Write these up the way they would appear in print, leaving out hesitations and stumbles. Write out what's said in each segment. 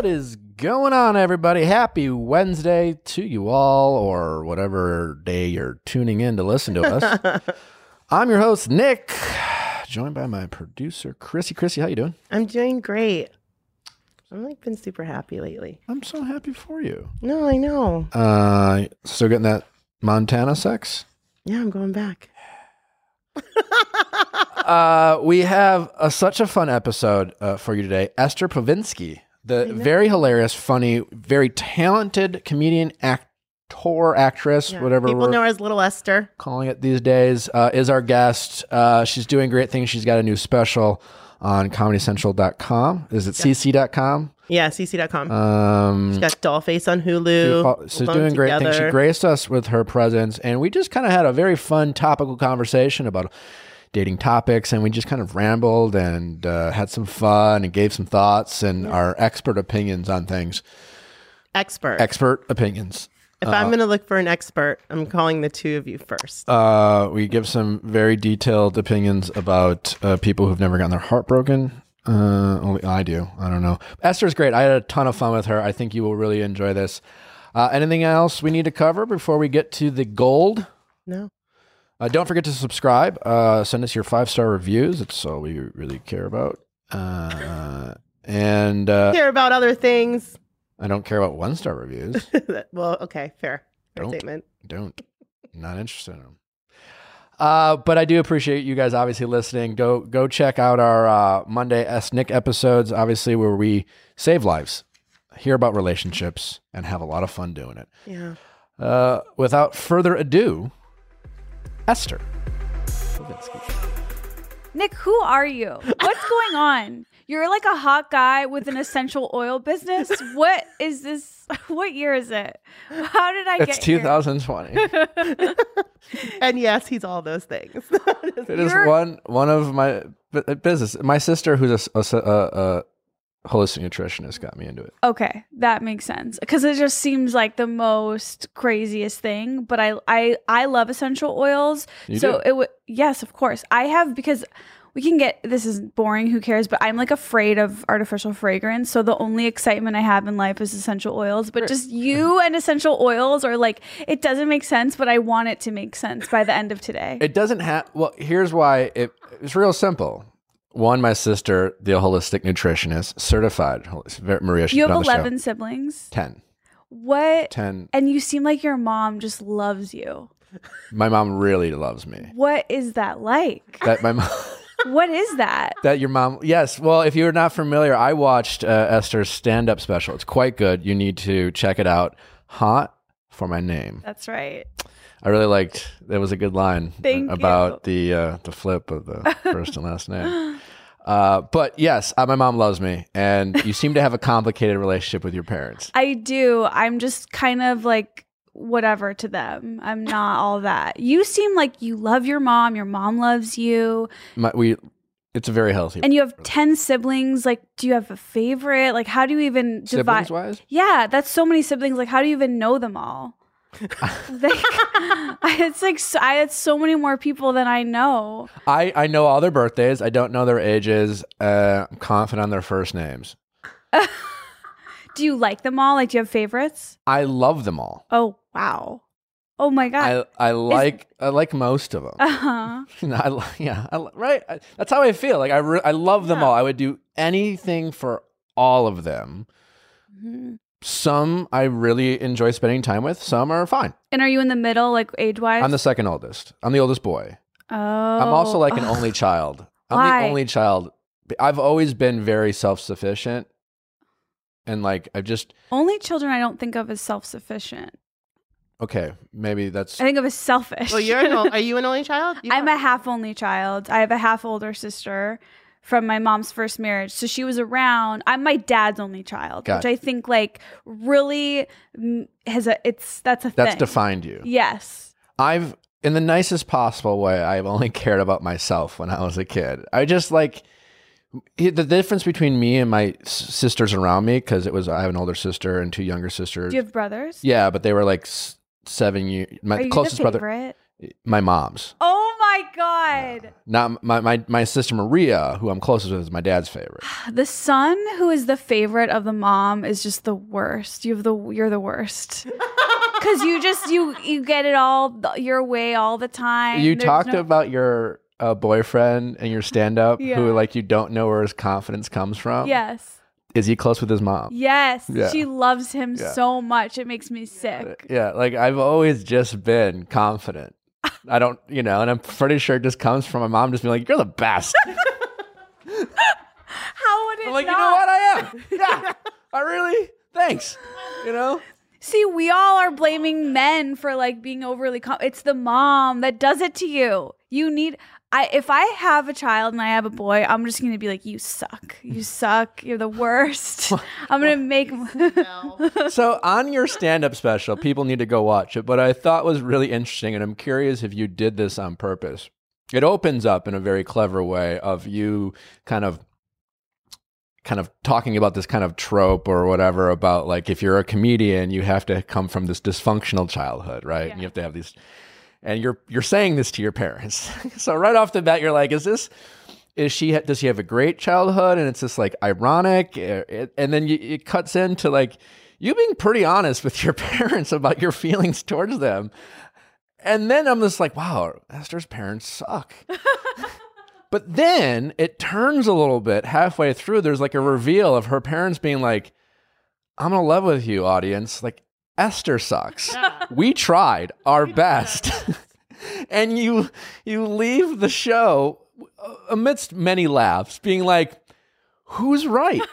What is going on, everybody? Happy Wednesday to you all, or whatever day you're tuning in to listen to us. I'm your host, Nick, joined by my producer, Chrissy. Chrissy, how you doing? I'm doing great. I've been super happy lately. I'm so happy for you. No, I know. Still getting that Montana sex? Yeah, I'm going back. We have such a fun episode for you today. Esther Povinsky, the very hilarious, funny, very talented comedian, actress, whatever people know her as Little Esther, calling it these days, is our guest. She's doing great things. She's got a new special on ComedyCentral.com. Is it cc.com? Yeah, cc.com. She's got Dollface on Hulu. She's doing great things. She graced us with her presence, and we just kind of had a very fun, topical conversation about dating topics, and we just kind of rambled and had some fun and gave some thoughts and our expert opinions on things. Expert opinions. If I'm going to look for an expert, I'm calling the two of you first. We give some very detailed opinions about people who've never gotten their heart broken. Only I do. I don't know. Esther's great. I had a ton of fun with her. I think you will really enjoy this. Anything else we need to cover before we get to the gold? No. Don't forget to subscribe. Send us your 5-star reviews. That's all we really care about. And care about other things. I don't care about 1-star reviews. Well, okay, fair statement. Not interested in them. But I do appreciate you guys obviously listening. Go check out our Monday Ask Nick episodes, obviously, where we save lives, hear about relationships, and have a lot of fun doing it. Yeah. Without further ado, Esther Povinsky. Nick, who are you? What's going on? You're like a hot guy with an essential oil business. What is this? What year is it? How did I get here? It's 2020. And yes, he's all those things. It is one of my business. My sister, who's a holistic nutritionist, got me into it. Okay, that makes sense, because it just seems like the most craziest thing. But I love essential oils. You do? It would, yes, of course. I have, because we can get, this is boring, who cares, but I'm like afraid of artificial fragrance. So the only excitement I have in life is essential oils. But just you and essential oils are like, it doesn't make sense, but I want it to make sense by the end of today. It doesn't have, well, here's why. It's real simple. One, my sister, the holistic nutritionist, certified. Maria, you have 11 siblings? 10. What? 10. And you seem like your mom just loves you. My mom really loves me. What is that like? That my mom... What is that? That your mom... Yes. Well, if you're not familiar, I watched Esther's stand-up special. It's quite good. You need to check it out. Hot for my name. That's right. I really liked... There was a good line about the flip of the first and last name. But yes, my mom loves me, and you seem to have a complicated relationship with your parents. I do. I'm just kind of like whatever to them. I'm not all that. You seem like you love your mom. Your mom loves you. It's a very healthy. And you have 10 siblings. Like, do you have a favorite? Like, how do you even divide? Siblings-wise? Yeah, that's so many siblings. Like, how do you even know them all? It's like I had so many more people than I know. I know all their birthdays. I don't know their ages. I'm confident on their first names. Do you like them all? Like, do you have favorites? I love them all. Oh, wow. Oh my God. I like most of them. Right. That's how I feel. Like I love them all. I would do anything for all of them. Mm-hmm. Some I really enjoy spending time with. Some are fine. And are you in the middle, like age-wise? I'm the second oldest. I'm the oldest boy. Oh. I'm also like an only child. I'm the only child. I've always been very self-sufficient. And like, only children I don't think of as self-sufficient. Okay, maybe that's... I think of as selfish. Well, are you an only child? I'm a half only child. I have a half older sister from my mom's first marriage. So she was around. I'm my dad's only child, which I think like really that's a thing. That's defined you. Yes. In the nicest possible way, I've only cared about myself when I was a kid. I just like... The difference between me and my sisters around me, because I have an older sister and 2 younger sisters. Do you have brothers? Yeah, but they were like 7 years. My closest brother, my mom's. Oh my my God. Not my sister Maria, who I'm closest with, is my dad's favorite. The son who is the favorite of the mom is just the worst. You're the worst. Because you get it all your way all the time. You talked about your boyfriend and your stand-up who like you don't know where his confidence comes from. Yes. Is he close with his mom? Yes. Yeah. She loves him so much. It makes me sick. Yeah. Like I've always just been confident. I don't, and I'm pretty sure it just comes from my mom just being like, you're the best. How would it I'm like, not? you know what? I am. Yeah. I really, thanks. See, we all are blaming men for like being overly it's the mom that does it to you. If I have a child and I have a boy, I'm just going to be like, you suck. You suck. You're the worst. I'm going to make So on your stand-up special, people need to go watch it, but I thought was really interesting, and I'm curious if you did this on purpose. It opens up in a very clever way of you kind of talking about this kind of trope or whatever about like if you're a comedian, you have to come from this dysfunctional childhood, right? Yeah. And you have to have these, and you're saying this to your parents. So right off the bat, you're like, does she have a great childhood? And it's just like ironic, and then it cuts into like you being pretty honest with your parents about your feelings towards them. And then I'm just like, wow, Esther's parents suck. But then it turns a little bit halfway through. There's like a reveal of her parents being like, I'm going to live with you, audience. Like, Esther sucks. Yeah. We tried our best. And you leave the show amidst many laughs being like, who's right?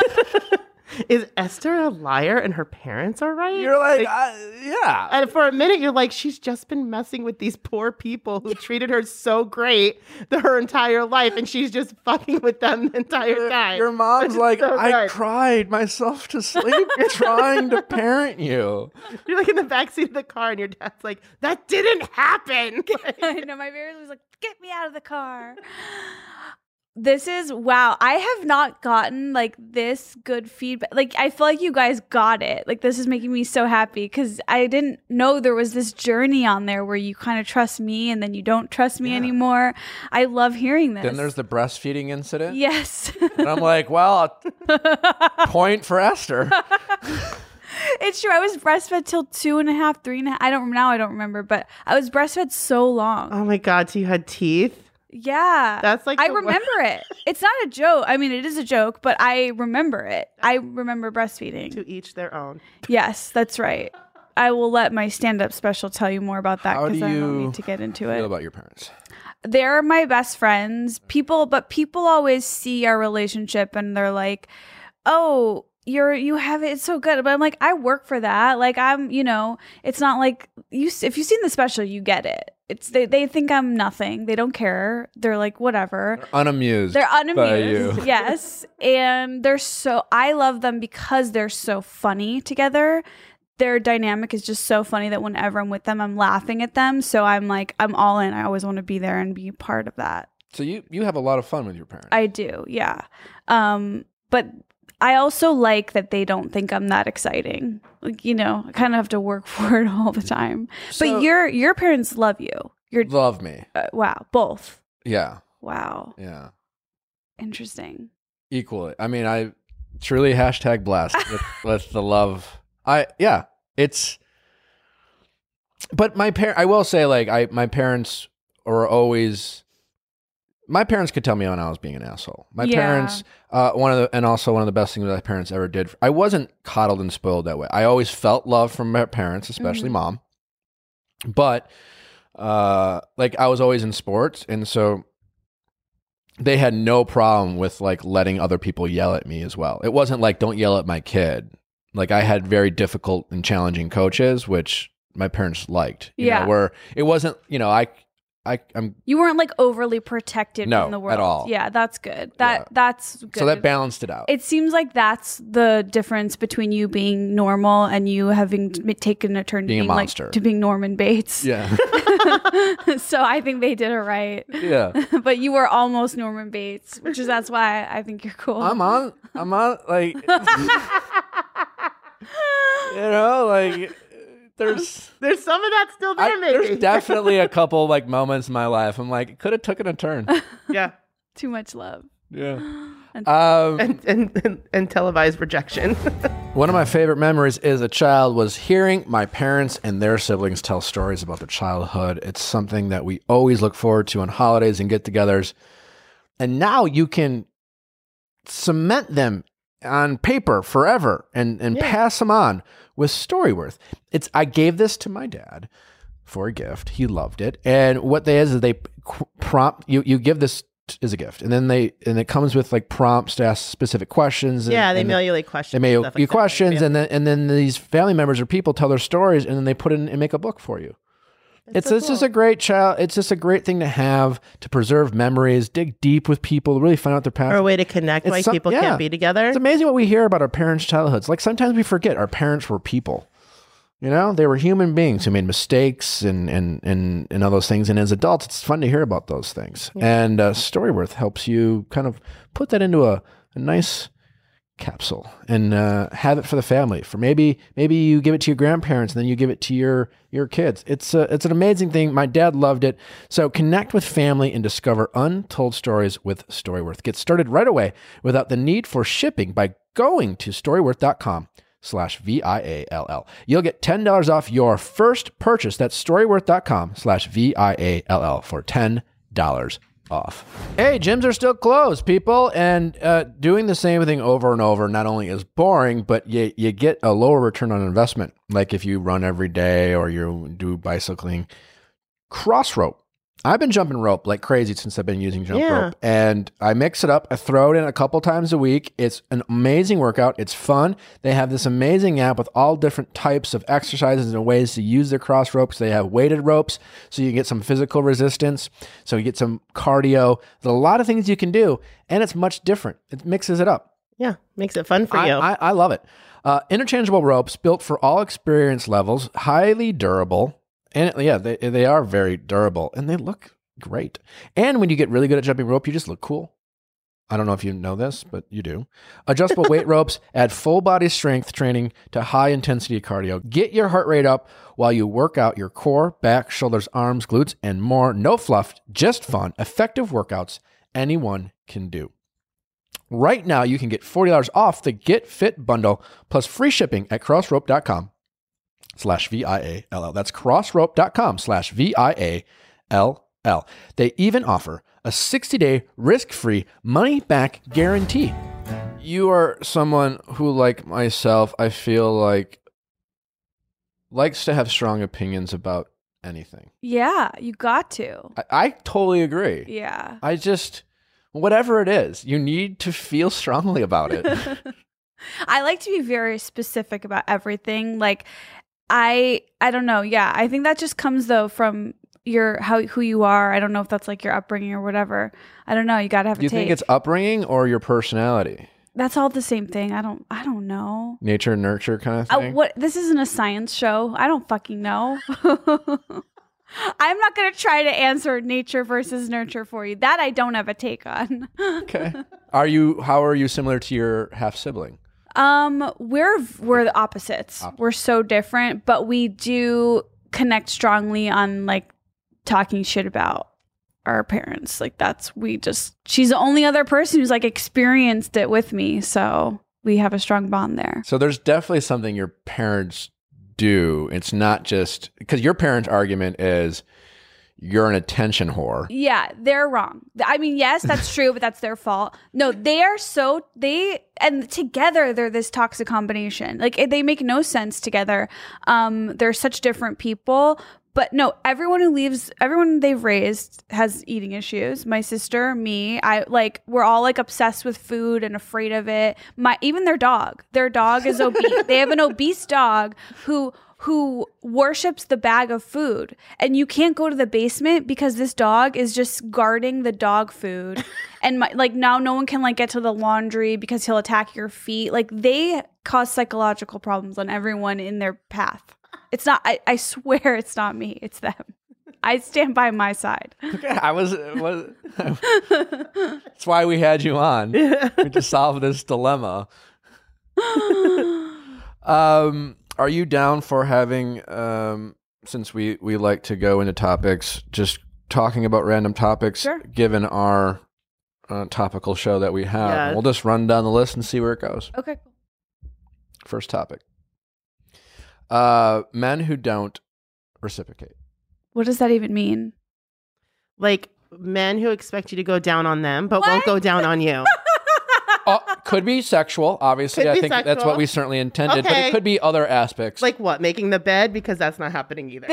Is Esther a liar and her parents are right? You're like, yeah. And for a minute, you're like, she's just been messing with these poor people who treated her so great her entire life, and she's just fucking with them the entire time. Your mom's like, so I good. cried myself to sleep trying to parent you. You're like in the backseat of the car, and your dad's like, that didn't happen. I know my parents was like, get me out of the car. This is wow. I have not gotten like this good feedback. Like I feel like you guys got it. Like this is making me so happy because I didn't know there was this journey on there where you kind of trust me and then you don't trust me anymore. I love hearing this. Then there's the breastfeeding incident. Yes. And I'm like, well, point for Esther. It's true. I was breastfed till 2.5, 3.5. I don't remember, but I was breastfed so long. Oh my God. So you had teeth? Yeah. That's like I the remember it. It's not a joke. I mean, it is a joke, but I remember it. I remember breastfeeding. To each their own. Yes, that's right. I will let my stand-up special tell you more about that How do because I don't you need to get into feel it. about your parents? They're my best friends. People always see our relationship and they're like, "Oh, you have it. It's so good." But I'm like, I work for that. Like it's not like if you've seen the special, you get it. It's they think I'm nothing. They don't care. They're like, whatever. Unamused. They're unamused. By you. Yes. And I love them because they're so funny together. Their dynamic is just so funny that whenever I'm with them, I'm laughing at them. So I'm like, I'm all in. I always want to be there and be a part of that. So you have a lot of fun with your parents. I do. Yeah. But I also like that they don't think I'm that exciting. Like, I kind of have to work for it all the time. So- But your parents love you. Love me. Wow. Both. Yeah. Wow. Yeah. Interesting. Equally. I mean, I truly blessed with the love. But I will say, like, my parents were always. My parents could tell me when I was being an asshole. My parents, one of the best things my parents ever did. I wasn't coddled and spoiled that way. I always felt love from my parents, especially mom. But like I was always in sports, and so they had no problem with like letting other people yell at me as well. It wasn't like, don't yell at my kid. Like I had very difficult and challenging coaches, which my parents liked. You know, where it wasn't, I'm You weren't like overly protected No, from the world at all. Yeah, that's good. That's good. so that balanced it out. It seems like that's the difference between you being normal and you having taken a turn to Being a being monster. to being Norman Bates. yeah. So I think they did it right. Yeah. But you were almost Norman Bates, that's why I think you're cool. I'm on like like there's some of that still there, maybe. there's definitely a couple like moments in my life. I'm like, it could have taken a turn. Yeah. Too much love. Yeah. And televised rejection. One of my favorite memories as a child was hearing my parents and their siblings tell stories about their childhood. It's something that we always look forward to on holidays and get-togethers. And now you can cement them on paper forever and pass them on with Storyworth. I gave this to my dad for a gift. He loved it. And what they is they prompt you give this as a gift, and then it comes with like prompts to ask specific questions. They mail you like questions. They mail you questions, and then these family members or people tell their stories, and then they put it in and make a book for you. It's just a great It's just a great thing to have to preserve memories, dig deep with people, really find out their past. Or a way to connect why people can't be together. It's amazing what we hear about our parents' childhoods. Like sometimes we forget our parents were people. You know, they were human beings who made mistakes and all those things. And as adults, it's fun to hear about those things. Yeah. And Storyworth helps you kind of put that into a nice capsule and have it for the family. For maybe you give it to your grandparents and then you give it to your kids. It's an amazing thing. My dad loved it. So connect with family and discover untold stories with Storyworth. Get started right away without the need for shipping by going to storyworth.com/VIALL. You'll get $10 off your first purchase. That's storyworth.com/VIALL for $10 off. Hey, gyms are still closed, people, and doing the same thing over and over not only is boring, but you get a lower return on investment. Like if you run every day or you do bicycling. Cross rope. I've been jumping rope like crazy since I've been using jump rope, and I mix it up. I throw it in a couple times a week. It's an amazing workout. It's fun. They have this amazing app with all different types of exercises and ways to use their cross ropes. They have weighted ropes, so you get some physical resistance, so you get some cardio. There's a lot of things you can do, and it's much different. It mixes it up. Yeah, makes it fun for you. I love it. Interchangeable ropes built for all experience levels, highly durable. And they are very durable and they look great. And when you get really good at jumping rope, you just look cool. I don't know if you know this, but you do. Adjustable weight ropes add full body strength training to high intensity cardio. Get your heart rate up while you work out your core, back, shoulders, arms, glutes, and more. No fluff, just fun, effective workouts anyone can do. Right now, you can get $40 off the Get Fit bundle plus free shipping at crossrope.com/VIALL. That's crossrope.com/VIALL. They even offer a 60-day risk-free money-back guarantee. You are someone who, like myself, I feel like likes to have strong opinions about anything. Yeah, you got to. I totally agree. Yeah. Whatever it is, you need to feel strongly about it. I like to be very specific about everything. Like, I don't know. Yeah, I think that just comes though from who you are. I don't know if that's like your upbringing or whatever. I don't know. You got to have a take. Do you think it's upbringing or your personality? That's all the same thing. I don't know. Nature and nurture kind of thing. This isn't a science show. I don't fucking know. I'm not going to try to answer nature versus nurture for you. That I don't have a take on. Okay. How are you similar to your half sibling? We're the opposites. We're so different, but we do connect strongly on like talking shit about our parents. Like she's the only other person who's like experienced it with me. So we have a strong bond there. So there's definitely something your parents do. It's not just because your parents' argument is you're an attention whore. Yeah, they're wrong. I mean, yes, that's true, but that's their fault. No, and together they're this toxic combination. Like they make no sense together. They're such different people. But no, everyone they've raised has eating issues. My sister, me, we're all like obsessed with food and afraid of it. Even their dog is obese. They have an obese dog who worships the bag of food, and you can't go to the basement because this dog is just guarding the dog food. And now no one can like get to the laundry because he'll attack your feet. Like they cause psychological problems on everyone in their path. It's not, I swear it's not me. It's them. I stand by my side. Okay, that's why we had you on. To solve this dilemma. Are you down for having, since we like to go into topics, just talking about random topics, Sure. given our topical show that we have? Yes. We'll just run down the list and see where it goes. Okay. First topic. Men who don't reciprocate. What does that even mean? Like men who expect you to go down on them, but What? won't go down on you. Could be sexual, obviously. Could I be think that's sexual. what we certainly intended, but Okay. it could be other aspects. Like what? Making the bed? Because that's not happening either.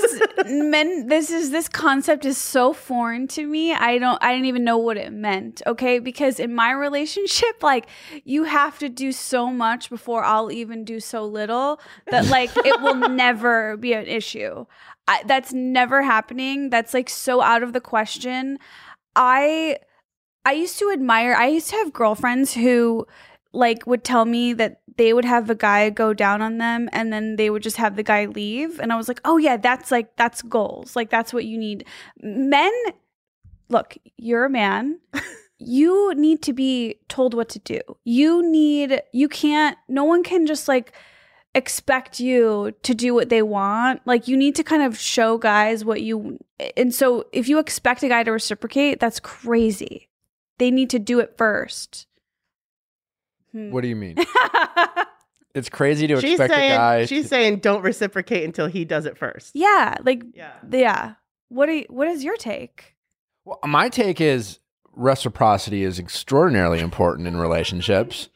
This concept is so foreign to me. I didn't even know what it meant. Okay. Because in my relationship, like you have to do so much before I'll even do so little that like it will never be an issue. That's never happening. That's like so out of the question. I used to have girlfriends who like would tell me that they would have a guy go down on them and then they would just have the guy leave. And I was like, oh yeah, that's goals. Like that's what you need. Men, look, you're a man. You need to be told what to do. No one can just like expect you to do what they want. Like you need to kind of show guys and so if you expect a guy to reciprocate, that's crazy. They need to do it first. What do you mean? It's crazy to she's expect saying, a guy. She's saying don't reciprocate until he does it first. Yeah, like Yeah. What is your take? Well, my take is reciprocity is extraordinarily important in relationships.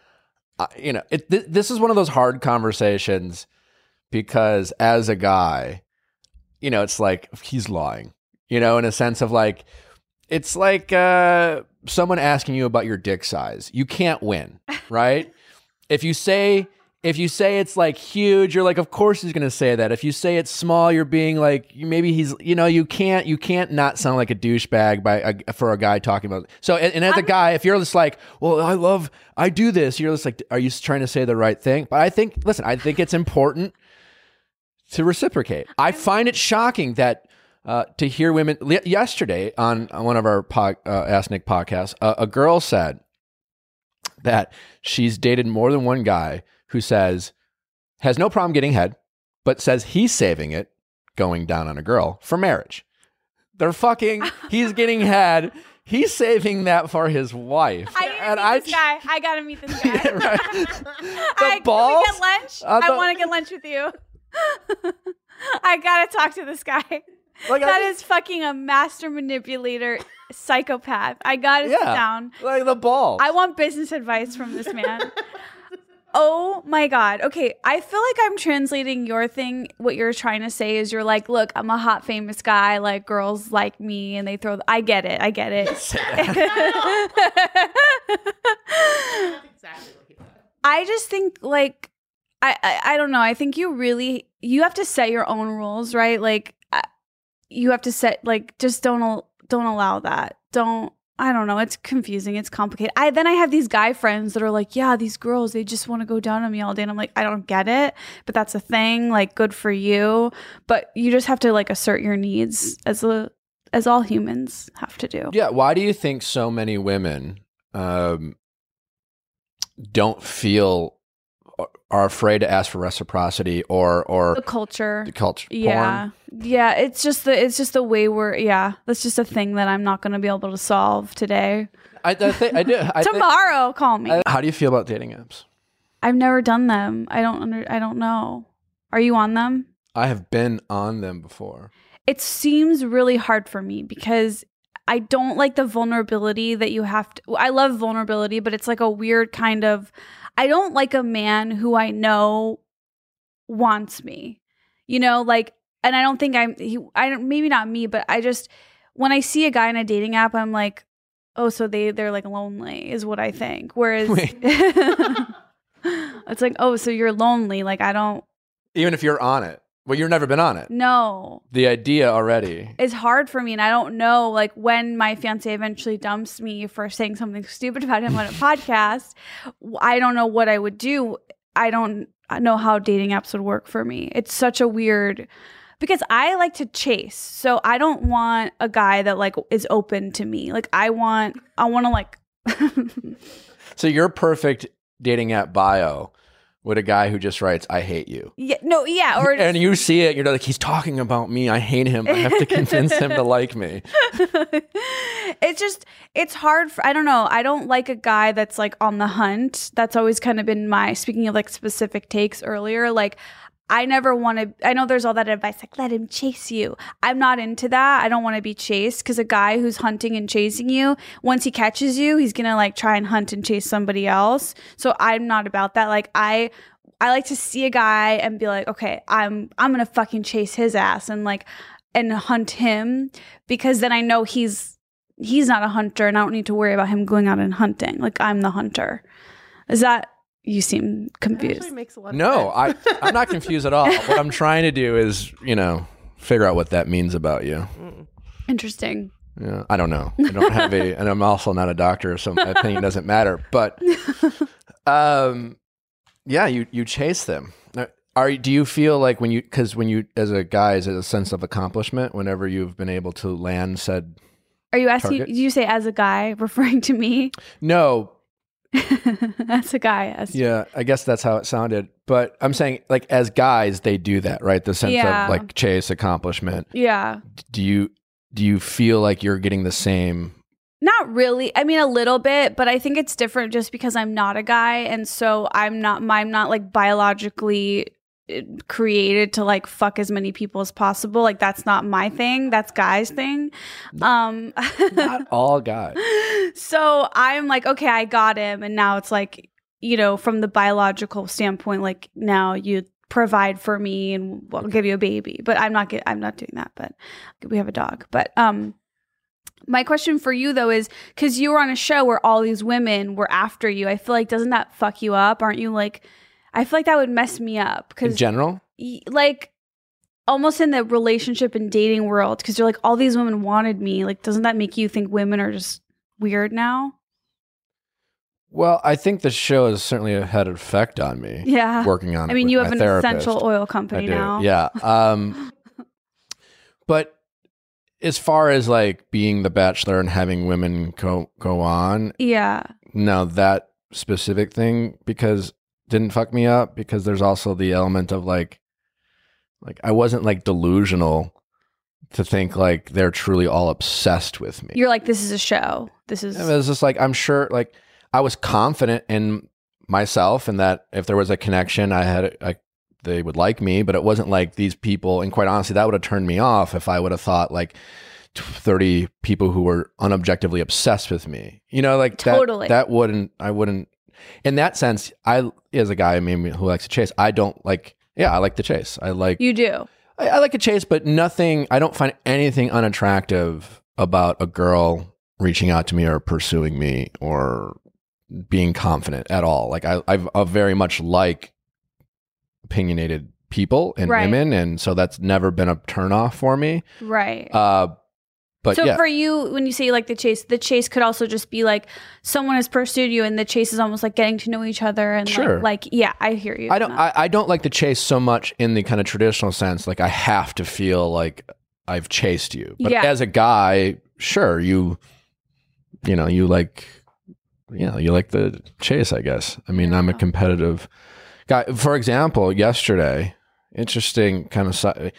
This is one of those hard conversations because as a guy, it's like he's lying, in a sense of like, it's like someone asking you about your dick size. You can't win, right? If you say it's like huge, you're like, of course he's gonna say that. If you say it's small, you're being like, maybe he's, you can't not sound like a douchebag for a guy talking about. So, and as a guy, if you're just like, well, I do this, you're just like, are you trying to say the right thing? But I think it's important to reciprocate. I find it shocking that. To hear women yesterday on one of our Ask Nick podcasts, a girl said that she's dated more than one guy who has no problem getting head, but says he's saving it going down on a girl for marriage. They're fucking, he's getting head. He's saving that for his wife. I gotta meet this guy. The balls. Can we get lunch? I want to get lunch with you. I gotta talk to this guy. That is fucking a master manipulator, psychopath. I gotta sit down. Like the balls. I want business advice from this man. Oh my God. Okay. I feel like I'm translating your thing. What you're trying to say is you're like, look, I'm a hot, famous guy. Like girls like me and they I get it. I get it. That's exactly what he said. I just think like, I don't know. I think you have to set your own rules, right? Like you have to set, like, just don't allow that. I don't know. It's confusing. It's complicated. Then I have these guy friends that are like, yeah, these girls, they just want to go down on me all day. And I'm like, I don't get it, but that's a thing. Like, good for you. But you just have to like assert your needs as all humans have to do. Yeah. Why do you think so many women don't feel are afraid to ask for reciprocity or the culture? The culture. Yeah. Porn? Yeah. It's just the way that's just a thing that I'm not going to be able to solve today. I think I do. Tomorrow, call me. How do you feel about dating apps? I've never done them. I don't know. Are you on them? I have been on them before. It seems really hard for me because I don't like the vulnerability that you have to. I love vulnerability, but it's like a weird kind of. I don't like a man who I know wants me, like, and I don't think maybe not me, but I just, when I see a guy in a dating app, I'm like, oh, so they're like lonely is what I think. Whereas it's like, oh, so you're lonely. Like, I don't. Even if you're on it. Well, you've never been on it. No. The idea already. It's hard for me. And I don't know, like, when my fiance eventually dumps me for saying something stupid about him on a podcast, I don't know what I would do. I don't know how dating apps would work for me. It's such a weird, because I like to chase. So I don't want a guy that, like, is open to me. Like, I want to, like. So your perfect dating app bio with a guy who just writes, I hate you. Yeah, no, yeah. Or And you see it, you're like, he's talking about me. I hate him. I have to convince him to like me. it's hard. I don't know. I don't like a guy that's like on the hunt. That's always kind of been speaking of like specific takes earlier, like, I never want to, I know there's all that advice, like, let him chase you. I'm not into that. I don't want to be chased, because a guy who's hunting and chasing you, once he catches you, he's going to like try and hunt and chase somebody else. So I'm not about that. Like, I like to see a guy and be like, okay, I'm going to fucking chase his ass and like, and hunt him, because then I know he's not a hunter and I don't need to worry about him going out and hunting. Like, I'm the hunter. Is that, you seem confused. Actually makes a lot of No, sense. I'm not confused at all. What I'm trying to do is, figure out what that means about you. Interesting. Yeah, I don't know. I don't have and I'm also not a doctor, so my opinion doesn't matter. But, yeah, you chase them. Do you feel like because when you, as a guy, is it a sense of accomplishment whenever you've been able to land said? Are you asking, target? did you say as a guy, referring to me? No. As a guy. Yeah, I guess that's how it sounded. But I'm saying, like, as guys, they do that, right? The sense Yeah. of like chase, accomplishment. Yeah. Do you feel like you're getting the same? Not really. I mean, a little bit, but I think it's different just because I'm not a guy. And so I'm not like biologically created to like fuck as many people as possible. Like, that's not my thing. That's guys' thing. Not all guys. So I'm like, okay, I got him. And now it's like, from the biological standpoint, like, now you provide for me and I'll give you a baby. But I'm not doing that. But we have a dog. But my question for you though is, because you were on a show where all these women were after you, I feel like, doesn't that fuck you up? Aren't you like, I feel like that would mess me up. In general? Like, almost in the relationship and dating world, because you're like, all these women wanted me. Like, doesn't that make you think women are just weird now? Well, I think the show has certainly had an effect on me. Yeah. Working on it. I mean, with you have my an therapist. essential oil company I do. now. Yeah. But as far as like being the Bachelor and having women go on, Yeah. no, that specific thing didn't fuck me up, because there's also the element of like I wasn't like delusional to think like they're truly all obsessed with me. You're like, this is a show. This is. It was just like, I'm sure, like, I was confident in myself and that if there was a connection, they would like me, but it wasn't like these people. And quite honestly, that would have turned me off if I would have thought like 30 people who were unobjectively obsessed with me, like Totally. I wouldn't, in that sense, as a guy maybe who likes to chase, I like the chase. You do. I like a chase, but I don't find anything unattractive about a girl reaching out to me or pursuing me or being confident at all. Like I very much like opinionated people and Right. women. And so that's never been a turnoff for me. Right. But so yeah. for you, when you say you like the chase could also just be like someone has pursued you and the chase is almost like getting to know each other. And Sure. like, yeah, I hear you. I don't like the chase so much in the kind of traditional sense. Like I have to feel like I've chased you. But Yeah. as a guy, sure, you like the chase, I guess. I mean, I'm a competitive guy. For example, yesterday, interesting kind of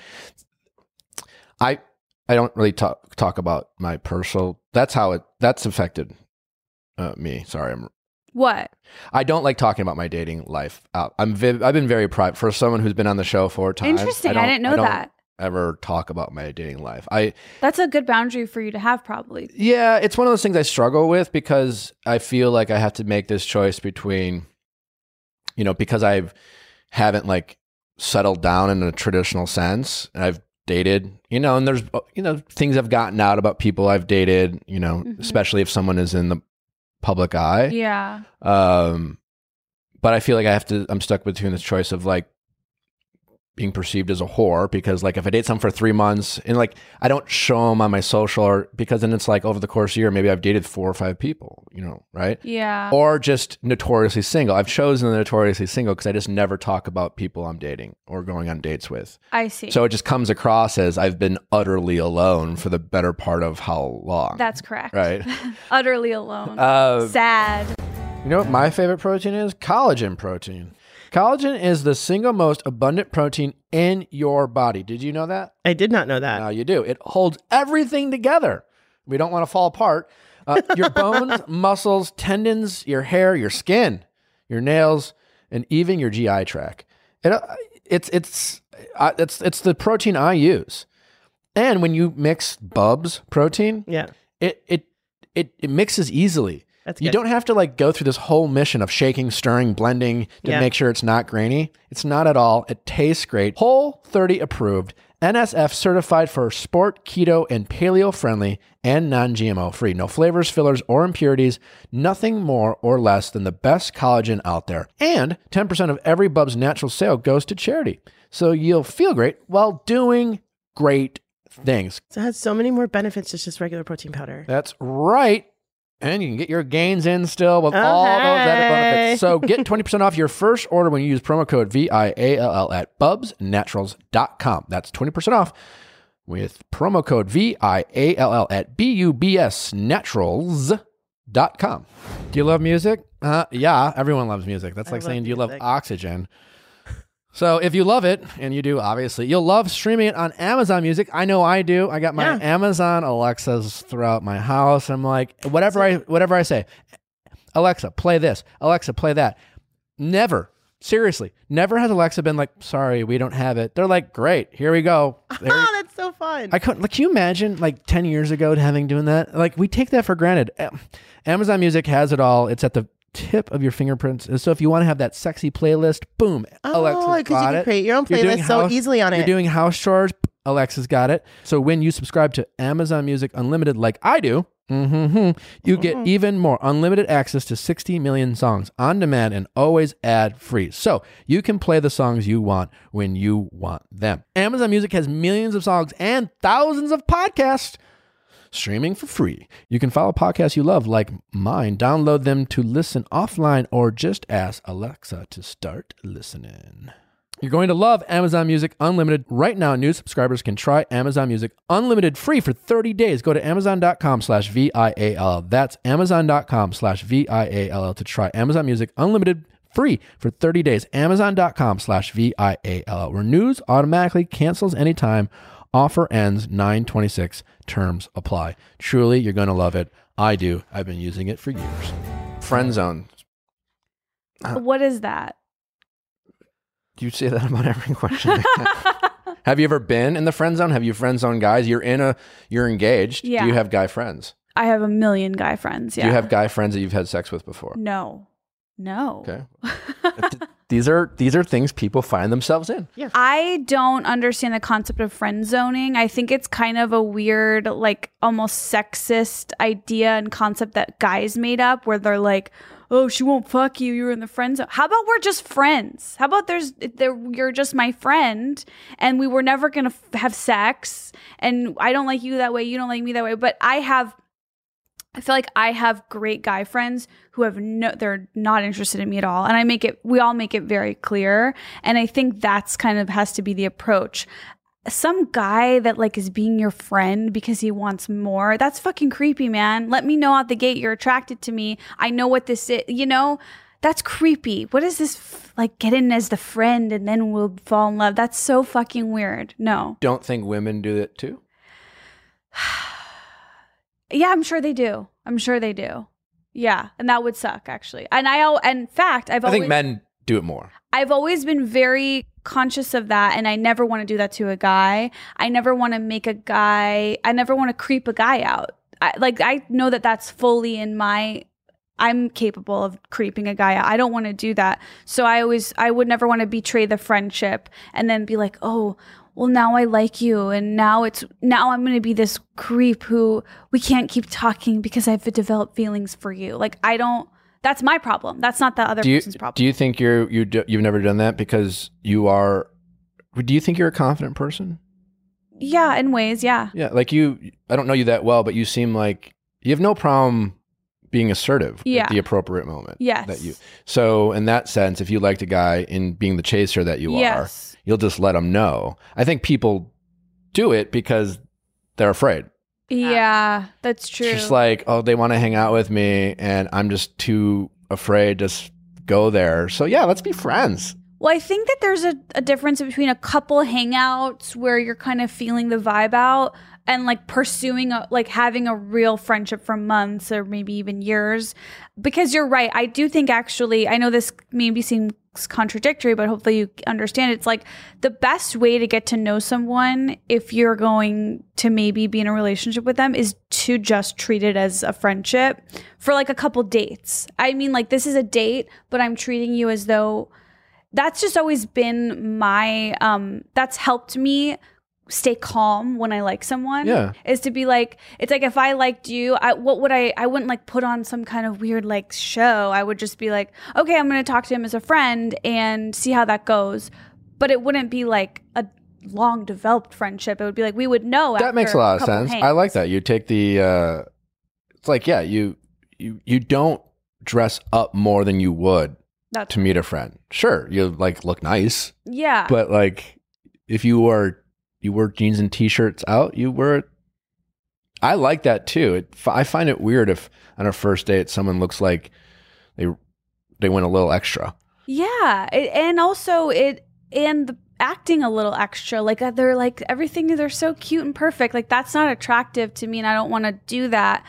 I don't really talk about my personal. That's affected me. Sorry, What? I don't like talking about my dating life. I've been very private for someone who's been on the show 4 times. Interesting. I didn't know that. Ever talk about my dating life. That's a good boundary for you to have, probably. Yeah, it's one of those things I struggle with because I feel like I have to make this choice between, because I haven't like settled down in a traditional sense. And I've dated, and there's, things I've gotten out about people I've dated, especially if someone is in the public eye. Yeah. But I feel like I'm stuck between this choice of like being perceived as a whore, because like if I date someone for 3 months and like I don't show them on my social, or because then it's like over the course of a year, maybe I've dated 4 or 5 people, right? Yeah. Or just notoriously single. I've chosen the notoriously single because I just never talk about people I'm dating or going on dates with. I see. So it just comes across as I've been utterly alone for the better part of how long? That's correct. Right. Utterly alone. Sad. You know what my favorite protein is? Collagen protein. Collagen is the single most abundant protein in your body. Did you know that? I did not know that. Now you do. It holds everything together. We don't want to fall apart. Your bones, muscles, tendons, your hair, your skin, your nails, and even your GI tract. It's the protein I use. And when you mix Bubs protein, it mixes easily. That's you good. don't have to like go through this whole mission of shaking, stirring, blending to make sure it's not grainy. It's not at all. It tastes great. Whole30 approved, NSF certified for sport, keto, and paleo friendly and non-GMO free. No flavors, fillers, or impurities. Nothing more or less than the best collagen out there. And 10% of every Bubs natural sale goes to charity. So you'll feel great while doing great things. So it has so many more benefits than just regular protein powder. That's right. And you can get your gains in still with all those added benefits. So get 20% off your first order when you use promo code VIALL at bubsnaturals.com. That's 20% off with promo code VIALL at bubsnaturals.com. Do you love music? Yeah, everyone loves music. That's like saying, do you love oxygen? So if you love it, and you do, obviously, you'll love streaming it on Amazon Music. I know I do. I got my Amazon Alexas throughout my house. I'm like, whatever I say, Alexa, play this. Alexa, play that. Never, seriously, never has Alexa been like, sorry, we don't have it. They're like, great, here we go. That's so fun. I couldn't. Like, can you imagine like 10 years ago doing that? Like, we take that for granted. Amazon Music has it all. It's at the tip of your fingerprints. So if you want to have that sexy playlist, boom, Alexa's got it. Because you can create your own playlist so easily on it. You're doing house chores, Alexa's got it. So when you subscribe to Amazon Music Unlimited like I do, you get even more unlimited access to 60 million songs on demand and always ad-free. So you can play the songs you want when you want them. Amazon Music has millions of songs and thousands of podcasts streaming for free. You can follow podcasts you love like mine, download them to listen offline, or just ask Alexa to start listening. You're going to love Amazon Music Unlimited. Right now, new subscribers can try Amazon Music Unlimited free for 30 days. Go to amazon.com/VIALL. That's amazon.com/VIALL to try Amazon Music Unlimited free for 30 days. Amazon.com/VIALL. Renews automatically, cancels anytime. Offer ends 9/26. Terms apply. Truly, you're going to love it. I do. I've been using it for years. Friend zone. What is that? You say that about every question. Have you ever been in the friend zone? Have you friend zone guys? You're engaged. Yeah. Do you have guy friends? I have a million guy friends. Yeah. Do you have guy friends that you've had sex with before? No. Okay. These are things people find themselves in. Yeah. I don't understand the concept of friend zoning. I think it's kind of a weird, like almost sexist idea and concept that guys made up where they're like, oh, she won't fuck you. You're in the friend zone. How about we're just friends? How about you're just my friend and we were never going to have sex and I don't like you that way. You don't like me that way. But I feel like I have great guy friends who they're not interested in me at all. And we all make it very clear. And I think that's kind of has to be the approach. Some guy that like is being your friend because he wants more, that's fucking creepy, man. Let me know out the gate you're attracted to me. I know what this is, that's creepy. What is this, like get in as the friend and then we'll fall in love? That's so fucking weird. No. Don't think women do that too? Yeah, I'm sure they do. Yeah, and that would suck actually. And in fact, I think men do it more. I've always been very conscious of that, and I never want to do that to a guy. I never want to creep a guy out. I know that that's fully in I'm capable of creeping a guy out. I don't want to do that. So I would never want to betray the friendship and then be like, oh, well, now I like you. And now I'm going to be this creep who we can't keep talking because I've developed feelings for you. Like, that's my problem. That's not the other person's problem. Do you think you've never done that because do you think you're a confident person? Yeah, in ways. Yeah. Yeah. Like I don't know you that well, but you seem like you have no problem being assertive at the appropriate moment. Yes. So in that sense, if you liked a guy in being the chaser that you are, you'll just let him know. I think people do it because they're afraid. Yeah, that's true. It's just like, oh, they want to hang out with me and I'm just too afraid to go there. So yeah, let's be friends. Well, I think that there's a difference between a couple hangouts where you're kind of feeling the vibe out and like pursuing like having a real friendship for months or maybe even years. Because you're right. I do think actually, I know this maybe seems contradictory, but hopefully you understand. It's like the best way to get to know someone if you're going to maybe be in a relationship with them is to just treat it as a friendship for like a couple dates. I mean, like this is a date, but I'm treating you as though that's just always been my, that's helped me stay calm when I like someone. Yeah. Is to be like, it's like if I liked you, I wouldn't like put on some kind of weird like show. I would just be like, okay, I'm going to talk to him as a friend and see how that goes. But it wouldn't be like a long developed friendship. It would be like, we would know. That makes a lot of sense. I like that. You take the, it's like, yeah, you don't dress up more than you would to meet a friend. Sure. You like look nice. Yeah. But like if you wear jeans and t-shirts out, I like that too. I find it weird if on a first date someone looks like they went a little extra. Yeah. And also and the acting a little extra. Like they're like everything, they're so cute and perfect. Like that's not attractive to me and I don't want to do that.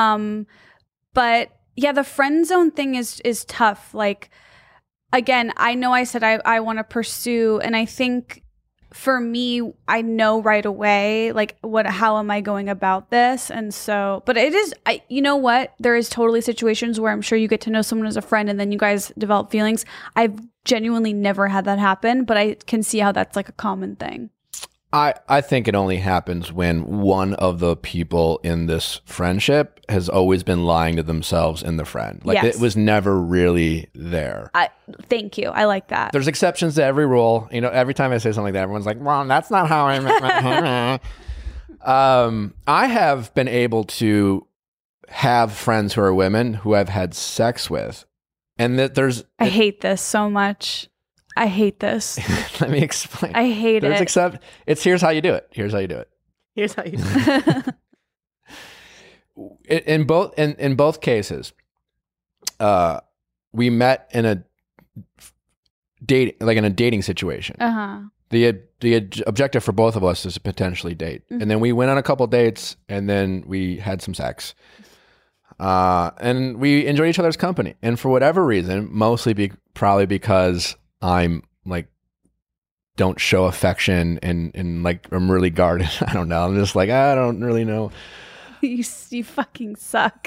But yeah, the friend zone thing is tough. Like, again, I know I said I want to pursue, and I think for me, I know right away, like how am I going about this? And so, but it is, you know what? There is totally situations where I'm sure you get to know someone as a friend and then you guys develop feelings. I've genuinely never had that happen, but I can see how that's like a common thing. I think it only happens when one of the people in this friendship has always been lying to themselves and the friend. Like Yes. it was never really there. Thank you. I like that. There's exceptions to every rule. You know, every time I say something like that, everyone's like, well, that's not how I meant. I have been able to have friends who are women who I've had sex with. And that I hate this so much. I hate this. Let me explain. I hate it. Here's how you do it. Here's how you do it. Here's how you do it. In both cases, we met in a dating situation. Uh-huh. The objective for both of us is to potentially date, and then we went on a couple dates, and then we had some sex, and we enjoyed each other's company. And for whatever reason, probably because I'm like don't show affection and like I'm really guarded. I don't know. I'm just like I don't really know. You fucking suck.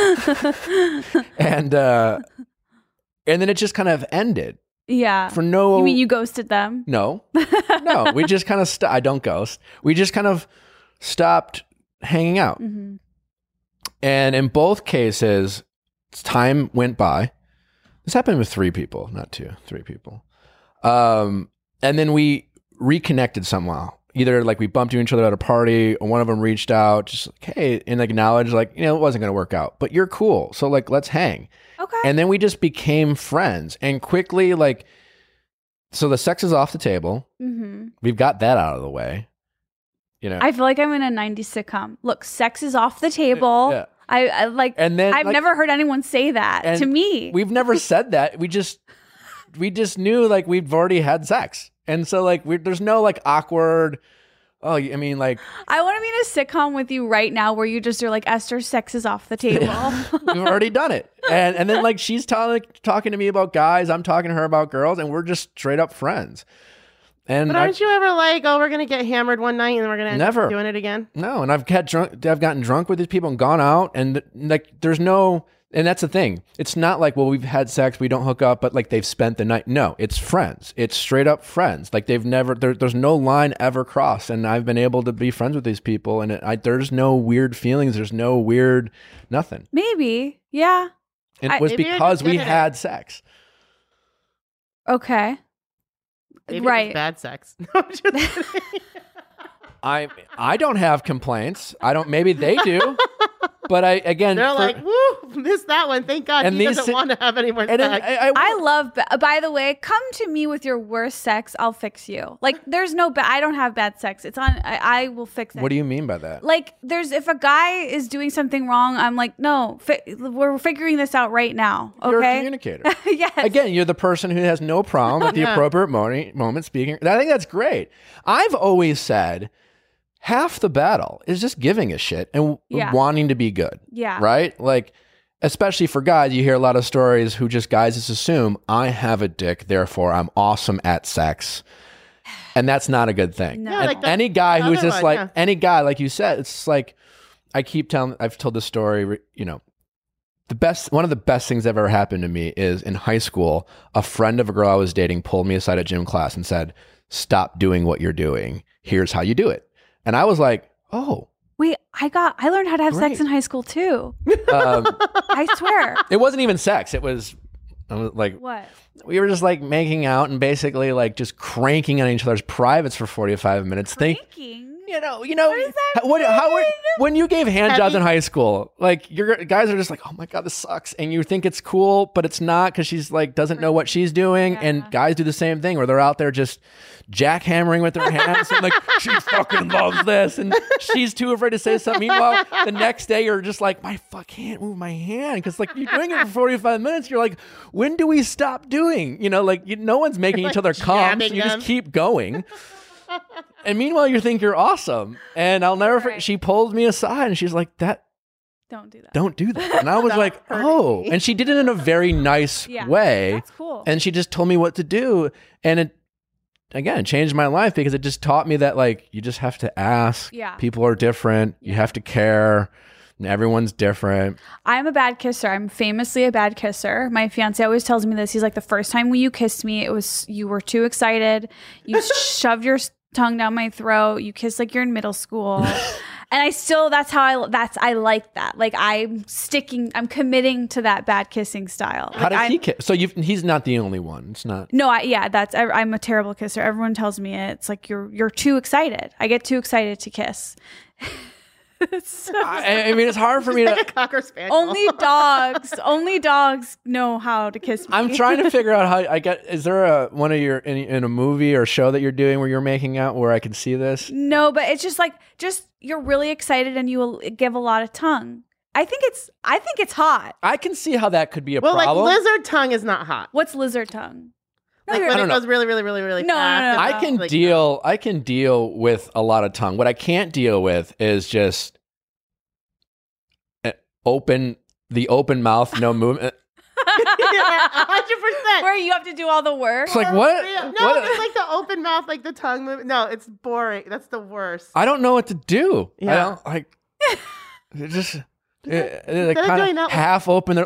And then it just kind of ended. Yeah. For no. You mean you ghosted them? No. We just kind of I don't ghost. We just kind of stopped hanging out. Mm-hmm. And in both cases, time went by. This happened with 3 people, not 2, 3 people. And then we reconnected somehow. Either like we bumped into each other at a party, or one of them reached out, just like, hey, and acknowledged like, it wasn't going to work out, but you're cool. So like, let's hang. Okay. And then we just became friends and quickly so the sex is off the table. Mm-hmm. We've got that out of the way. I feel like I'm in a 90s sitcom. Look, sex is off the table. Yeah. I like, and then I've never heard anyone say that to me. We've never said that. We just knew like we've already had sex. And so like there's no like awkward, I mean like. I want to be in a sitcom with you right now where you just are like, Esther, sex is off the table. We've already done it. And then like she's talking to me about guys, I'm talking to her about girls, and we're just straight up friends. And but aren't you ever like, oh, we're going to get hammered one night and then we're going to end up doing it again? No, and I've gotten drunk with these people and gone out, and like there's no, and that's the thing. It's not like, well, we've had sex, we don't hook up, but like they've spent the night. No, it's friends. It's straight up friends. Like they've never, there's no line ever crossed, and I've been able to be friends with these people, and there's no weird feelings. There's no weird nothing. Maybe, yeah. And it was because we had sex. Okay. Maybe right. It was bad sex. No, I'm just kidding. I don't have complaints. Maybe they do. But they're like, woo, missed that one. Thank God And he these doesn't si- want to have any more And sex. I love, by the way, come to me with your worst sex. I'll fix you. Like, there's no, I don't have bad sex. It's on, I will fix it. What do you mean by that? Like, if a guy is doing something wrong, I'm like, no, we're figuring this out right now. Okay. You're a communicator. Yes. Again, you're the person who has no problem at the appropriate moment speaking. I think that's great. I've always said half the battle is just giving a shit and wanting to be good. Yeah. Right? Like, especially for guys, you hear a lot of stories guys just assume I have a dick, therefore I'm awesome at sex. And that's not a good thing. No. Yeah, And like the any guy who's other just one, like, yeah. any guy, like you said, it's like, I've told this story, you know, one of the best things that ever happened to me is in high school, a friend of a girl I was dating pulled me aside at gym class and said, stop doing what you're doing. Here's how you do it. And I was like, oh. Wait, I learned how to have Great. sex in high school too. I swear. It wasn't even sex. I was like, What? we were just like making out and basically like just cranking on each other's privates for 45 minutes. Thinking. You know, What does that mean? when you gave hand jobs in high school, like your guys are just like, oh my God, this sucks. And you think it's cool, but it's not because she's like, doesn't know what she's doing. Yeah. And guys do the same thing where they're out there just jackhammering with their hands and like, she fucking loves this. And she's too afraid to say something. Meanwhile, the next day you're just like, my fuck can't move my hand. Cause like you're doing it for 45 minutes. You're like, when do we stop doing? You know, like no one's making each other come. So jabbing you them. just keep going. And meanwhile, you think you're awesome. And I'll never forget, she pulled me aside and she's like, Don't do that. don't do that. And I was That like, hurt oh. me. And she did it in a very nice Yeah, way. That's cool. And she just told me what to do. And it, again, changed my life because it just taught me that, like, you just have to ask. Yeah. People are different. You have to care. And everyone's different. I'm a bad kisser. I'm famously a bad kisser. My fiance always tells me this. He's like, the first time you kissed me, you were too excited. You shoved your tongue down my throat. You kissed like you're in middle school. And I like that. Like I'm committing to that bad kissing style. How does he kiss? So he's not the only one. It's not. No, I'm a terrible kisser. Everyone tells me it. It's like you're too excited. I get too excited to kiss. I mean, it's hard for me like to. a cocker spaniel. Only dogs know how to kiss me. I'm trying to figure out how I get. Is there one of your in a movie or show that you're doing where you're making out where I can see this? No, but it's just you're really excited and you will give a lot of tongue. I think it's hot. I can see how that could be a well, problem. like lizard tongue is not hot. What's lizard tongue? Like when it goes really, really, really, really No, fast. no. I can Like, deal. I can deal with a lot of tongue. What I can't deal with is just the open mouth, no movement. Yeah, 100%. Where you have to do all the work. It's like what? No, What? it's like the open mouth, like the tongue movement. No, it's boring. That's the worst. I don't know what to do. I Yeah. don't like. It just like instead of kind doing of that- half open.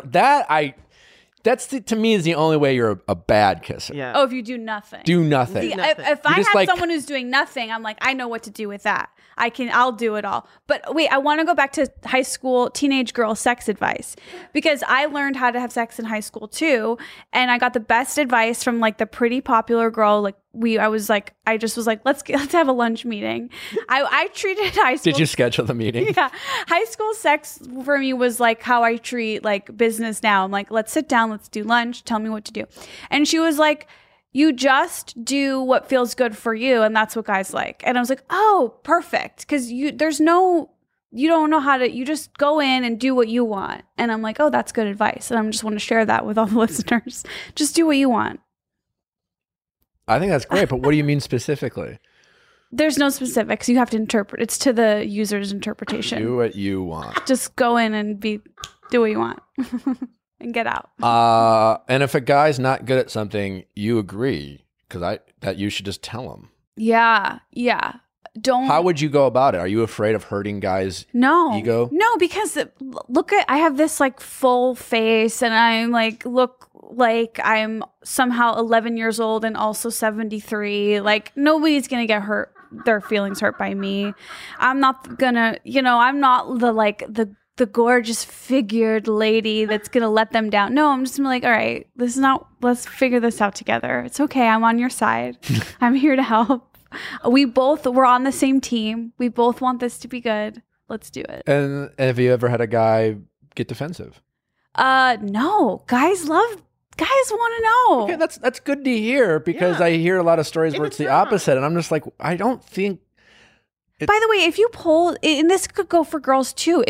To me is the only way you're a bad kisser. Yeah. Oh, if you do nothing. Do nothing. See, nothing. if I just have like- someone who's doing nothing, I'm like, I know what to do with that. I'll do it all. But wait, I want to go back to high school teenage girl sex advice because I learned how to have sex in high school too, and I got the best advice from like the pretty popular girl. Like I just was like, let's have a lunch meeting. I treated high school. Did you schedule the meeting? Yeah. High school sex for me was like how I treat like business now. I'm like, let's sit down, let's do lunch, tell me what to do. And she was like, you just do what feels good for you. And that's what guys like. And I was like, oh, perfect. Cause you don't know how to, you just go in and do what you want. And I'm like, oh, that's good advice. And I just want to share that with all the listeners. Just do what you want. I think that's great. But what do you mean specifically? There's no specifics. You have to interpret. It's to the user's interpretation. Do what you want. Just go in and do what you want and get out. And if a guy's not good at something, you agree that you should just tell him. Yeah. Don't. How would you go about it? Are you afraid of hurting guys' ego? No, because I have this like full face and I'm like, look like I'm somehow 11 years old and also 73. Like nobody's going to get hurt, their feelings hurt by me. I'm not gonna, I'm not the gorgeous figured lady that's going to let them down. No, I'm just gonna be like, all right, let's figure this out together. It's okay. I'm on your side. I'm here to help. We're on the same team. We both want this to be good. Let's do it. And have you ever had a guy get defensive? No. Guys want to know. Okay, that's good to hear because I hear a lot of stories where it's the opposite, and I'm just like, I don't think. By the way, if you poll, and this could go for girls too,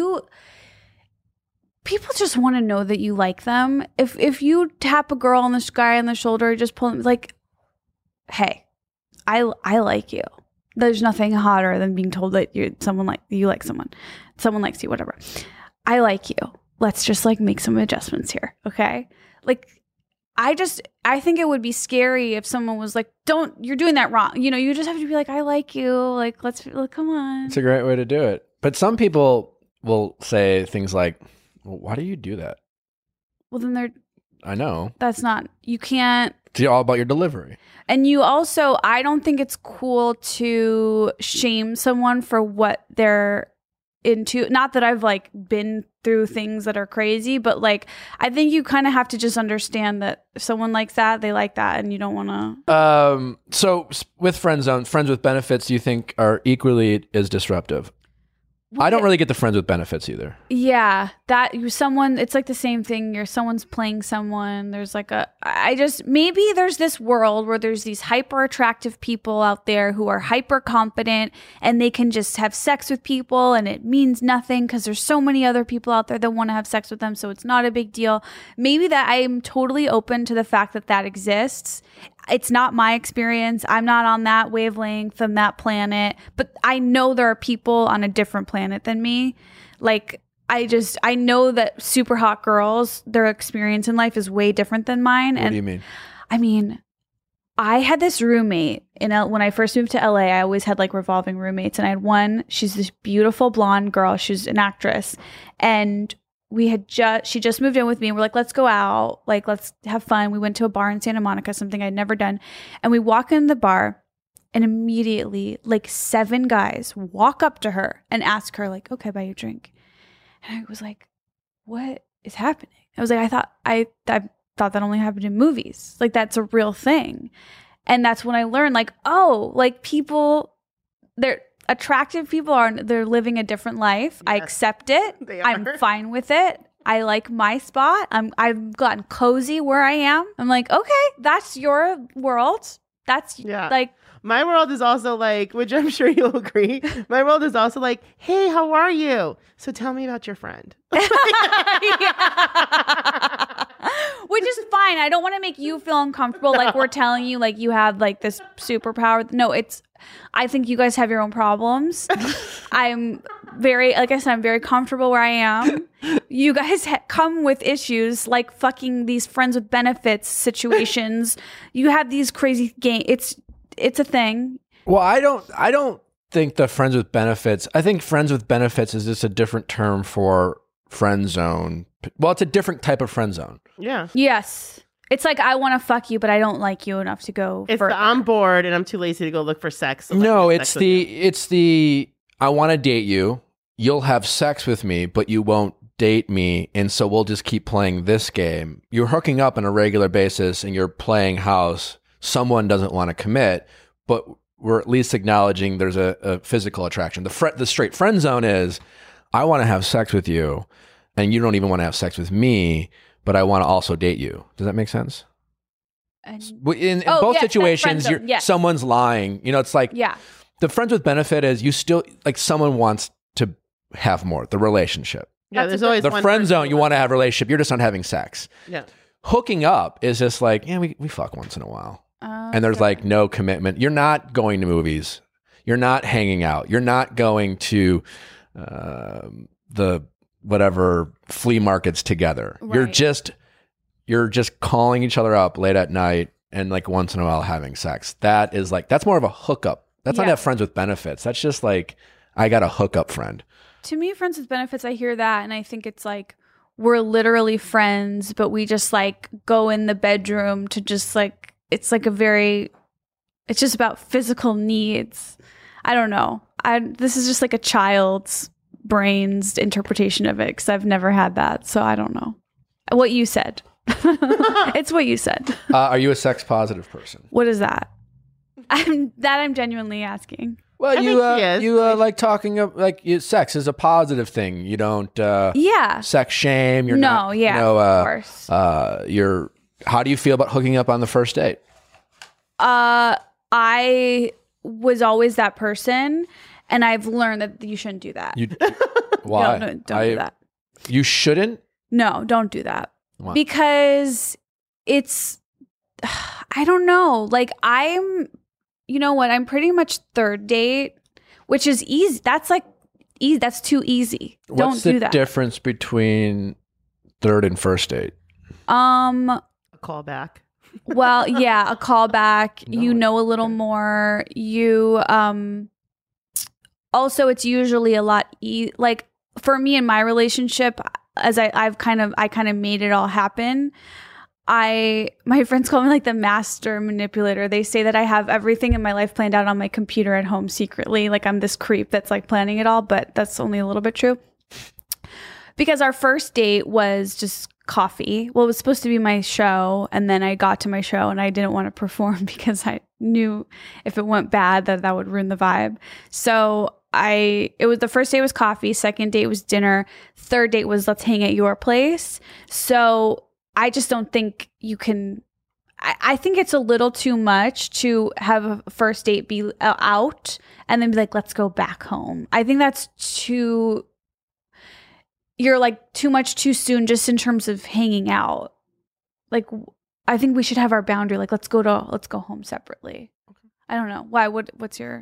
people just want to know that you like them. If you tap a girl on the guy on the shoulder, just pull them like, hey, I like you. There's nothing hotter than being told that you like someone likes you, whatever. I like you. Let's just like make some adjustments here, okay? Like, I think it would be scary if someone was like, you're doing that wrong. You know, you just have to be like, I like you. Like, come on. It's a great way to do it. But some people will say things like, well, why do you do that? Well, then I know. That's not, you can't. It's all about your delivery. And you also, I don't think it's cool to shame someone for what they're into. Not that I've like been through things that are crazy, but like, I think you kind of have to just understand that if someone likes that, they like that, and you don't want to. So with friends with benefits, do you think are equally as disruptive? I don't really get the friends with benefits either. Yeah, it's like the same thing. Someone's playing someone. There's like maybe there's this world where there's these hyper attractive people out there who are hyper confident and they can just have sex with people and it means nothing because there's so many other people out there that want to have sex with them. So it's not a big deal. Maybe that I'm totally open to the fact that exists. It's not my experience. I'm not on that wavelength on that planet, but I know there are people on a different planet than me. Like, I know that super hot girls, their experience in life is way different than mine. What do you mean? I mean, I had this roommate when I first moved to LA. I always had like revolving roommates, and I had one. She's this beautiful blonde girl. She's an actress, and she just moved in with me, and we're like, let's go out, like let's have fun. We went to a bar in Santa Monica, something I'd never done, and we walk in the bar, and immediately like 7 guys walk up to her and ask her like, okay, buy you a drink. And I was like, what is happening? I was like, I thought that only happened in movies, like that's a real thing. And that's when I learned like, oh, like they're attractive people they're living a different life. Yes. I accept it. I'm fine with it. I like my spot. I've gotten cozy where I am. I'm like, okay, that's your world. That's like my world is also like, which I'm sure you'll agree. My world is also like, hey, how are you? So tell me about your friend. Which is fine. I don't want to make you feel uncomfortable. No. Like we're telling you like you have like this superpower. No, I think you guys have your own problems. I'm very comfortable where I am. You guys come with issues like fucking these friends with benefits situations. You have these crazy games. It's a thing. Well, I don't think the friends with benefits. I think friends with benefits is just a different term for friend zone. Well, it's a different type of friend zone. Yeah. Yes. It's like, I want to fuck you, but I don't like you enough to go further. I'm bored and I'm too lazy to go look for sex. So no, it's the I want to date you. You'll have sex with me, but you won't date me. And so we'll just keep playing this game. You're hooking up on a regular basis and you're playing house. Someone doesn't want to commit, but we're at least acknowledging there's a physical attraction. The straight friend zone is, I want to have sex with you and you don't even want to have sex with me, but I want to also date you. Does that make sense? In both situations, someone's lying. You know, it's like the friends with benefit is you still like someone wants to have more, the relationship. Yeah, there's always the friend zone. You want to have a relationship. You're just not having sex. Yeah. Hooking up is just like, we fuck once in a while. And there's like no commitment. You're not going to movies. You're not hanging out. You're not going to the whatever flea markets together. Right. You're just calling each other up late at night and like once in a while having sex. That's more of a hookup. That's not have friends with benefits. That's just like, I got a hookup friend. To me, friends with benefits, I hear that and I think it's like, we're literally friends, but we just like go in the bedroom to just like, it's just about physical needs. I don't know. This is just like a child's brain's interpretation of it because I've never had that. So I don't know. What you said. It's what you said. Are you a sex positive person? What is that? I'm genuinely asking. Well, I think she is. you like talking sex is a positive thing. You don't Yeah. sex shame. You're No, not, yeah, of course. How do you feel about hooking up on the first date? I was always that person, and I've learned that you shouldn't do that. Why? No, don't do that. You shouldn't. No, don't do that. Why? Because it's, I don't know. Like you know what? I'm pretty much third date, which is easy. That's like easy. That's too easy. What's Don't do that. the difference between third and first date? A callback. Well, yeah, a callback. No. You know a little more. You also, it's usually a lot like for me in my relationship, as I kind of made it all happen. My friends call me like the master manipulator. They say that I have everything in my life planned out on my computer at home secretly. Like I'm this creep that's like planning it all, but that's only a little bit true. Because our first date was just coffee. Well, it was supposed to be my show, and then I got to my show and I didn't want to perform because I knew if it went bad that would ruin the vibe. So the first date was coffee, second date was dinner, third date was let's hang at your place. So I just don't think you can. I think it's a little too much to have a first date be out and then be like, let's go back home. I think that's too. You're like too much too soon just in terms of hanging out. Like, I think we should have our boundary. Like, let's go home separately. I don't know. Why? What's your?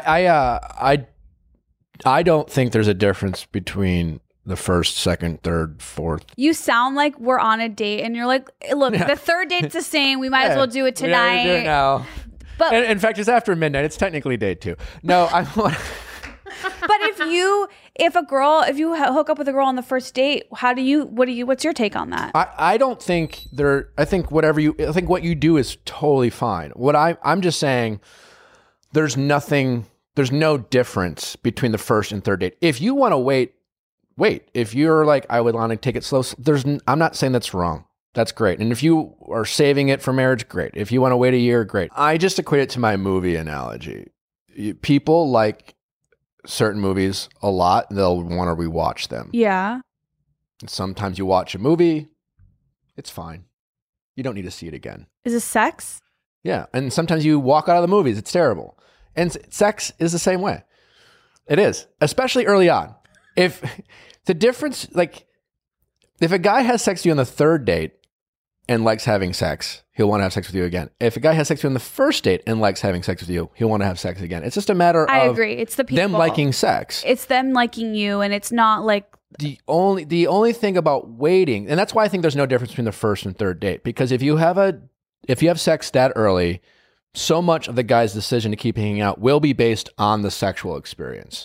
I don't think there's a difference between the first, second, third, fourth. You sound like we're on a date, and you're like, look, the third date's the same. We might as well do it tonight. We do it now. But in fact, it's after midnight. It's technically date 2. No, I want. But if you hook up with a girl on the first date, what's your take on that? I don't think I think what you do is totally fine. I'm just saying there's no difference between the first and third date. If you want to wait. If you're like, I would want to take it slow, I'm not saying that's wrong. That's great. And if you are saving it for marriage, great. If you want to wait a year, great. I just equate it to my movie analogy. People like certain movies a lot, they'll want to rewatch them. Yeah. Sometimes you watch a movie, it's fine. You don't need to see it again. Is this sex? Yeah. And sometimes you walk out of the movies, it's terrible. And sex is the same way. It is, especially early on. If the difference, like, if a guy has sex with you on the third date and likes having sex, he'll want to have sex with you again. If a guy has sex with you on the first date and likes having sex with you, he'll want to have sex again. It's just a matter I of agree. It's the people. them liking sex. It's them liking you, and it's not like the only thing about waiting, and that's why I think there's no difference between the first and third date. Because if you have sex that early, so much of the guy's decision to keep hanging out will be based on the sexual experience.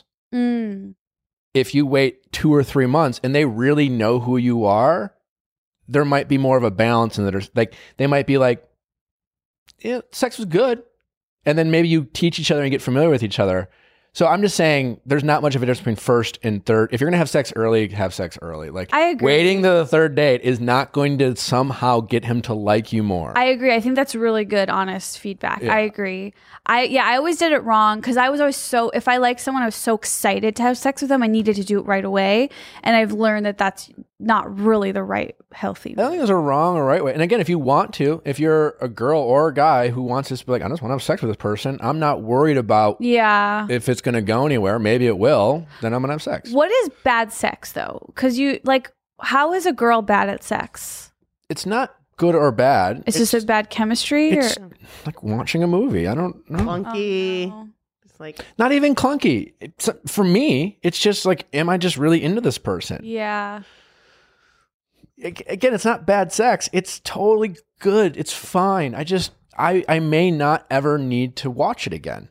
If you wait 2 or 3 months and they really know who you are, there might be more of a balance, and they might be like, yeah, sex was good, and then maybe you teach each other and get familiar with each other. So I'm just saying there's not much of a difference between first and third. If you're gonna have sex early, have sex early. Like, I agree. Waiting to the third date is not going to somehow get him to like you more. I agree. I think that's really good, honest feedback. Yeah. I agree. I always did it wrong because I was always if I liked someone, I was so excited to have sex with them, I needed to do it right away. And I've learned that that's not really the right healthy I don't think there's a wrong or right way. And again, if you're a girl or a guy who wants to be like, I just want to have sex with this person, I'm not worried about if it's going to go anywhere. Maybe it will. Then I'm going to have sex. What is bad sex though? Because how is a girl bad at sex? It's not good or bad. It's just a bad chemistry? It's like watching a movie. I don't know. Clunky. Oh, no. It's like Not even clunky. For me, it's just like, am I just really into this person? Yeah. Again, it's not bad sex. It's totally good. It's fine. I may not ever need to watch it again.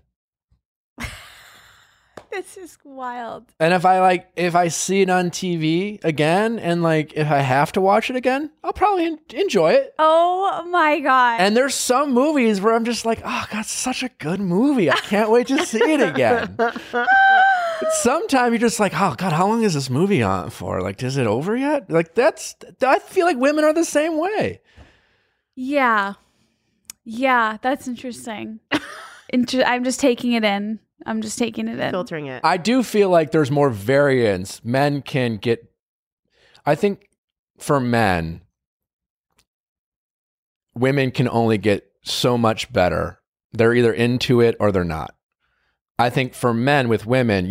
This is wild. And if I see it on TV again, and like if I have to watch it again, I'll probably enjoy it. Oh my God. And there's some movies where I'm just like, oh God, such a good movie. I can't wait to see it again. Sometimes you're just like, oh God, how long is this movie on for? Like, is it over yet? Like I feel like women are the same way. Yeah. Yeah, that's interesting. I'm just taking it in. I'm just taking it in. Filtering it. I do feel like there's more variance. Men can get, I think for men, women can only get so much better. They're either into it or they're not. I think for men with women,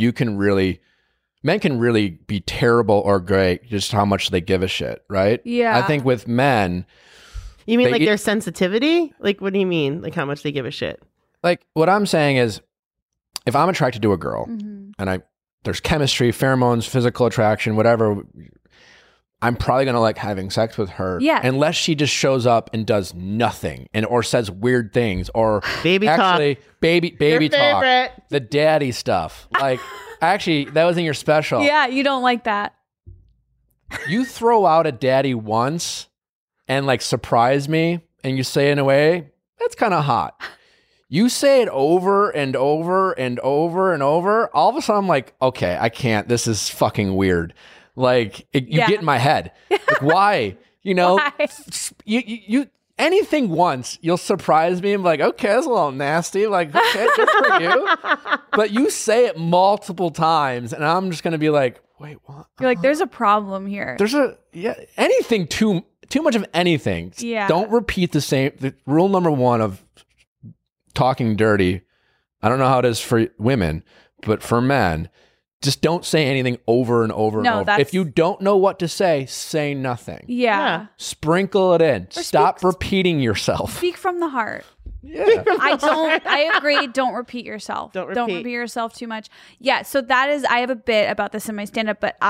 men can really be terrible or great, just how much they give a shit, right? Yeah. I think with men, You mean They- like their sensitivity? Like, what do you mean? Like how much they give a shit? like what I'm saying is, if I'm attracted to a girl Mhm. and there's chemistry, pheromones, physical attraction, whatever, I'm probably gonna like having sex with her. Yeah. Unless she just shows up and does nothing or says weird things or Baby actually baby Your talk, favorite. the daddy stuff. Like actually, that was in your special. Yeah, you don't like that. You throw out a daddy once and like surprise me, and you say it in a way that's kind of hot. You say it over and over and over and over. All of a sudden, I'm like, okay, I can't. This is fucking weird. Like you Yeah. get in my head. Like, why? You know, Why? you anything once, you'll surprise me. I'm like, okay, that's a little nasty. Like, okay, good for you. But you say it multiple times, and I'm just gonna be like, wait, what? You're like, there's a problem here. There's anything too much of anything. Yeah. Don't repeat the rule number one of talking dirty. I don't know how it is for women, but for men, just don't say anything over and over and No, over. that's- If you don't know what to say nothing. Yeah. Sprinkle it in. Stop speak- repeating yourself. Speak from the heart. Yeah. I agree. Don't repeat yourself. Don't Don't repeat. repeat yourself too much. Yeah. So that is, I have a bit about this in my stand up, but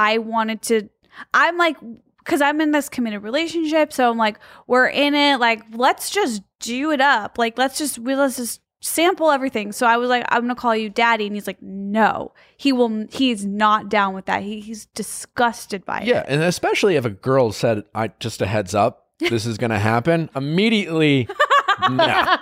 I'm like, because I'm in this committed relationship. So I'm like, we're in it. Like, let's just do it up. Like, let's just sample everything. So I was like, I'm going to call you daddy. And he's like, no, he's not down with that. He's disgusted by it. Yeah, and especially if a girl said, just a heads up, this is going to happen, immediately, no.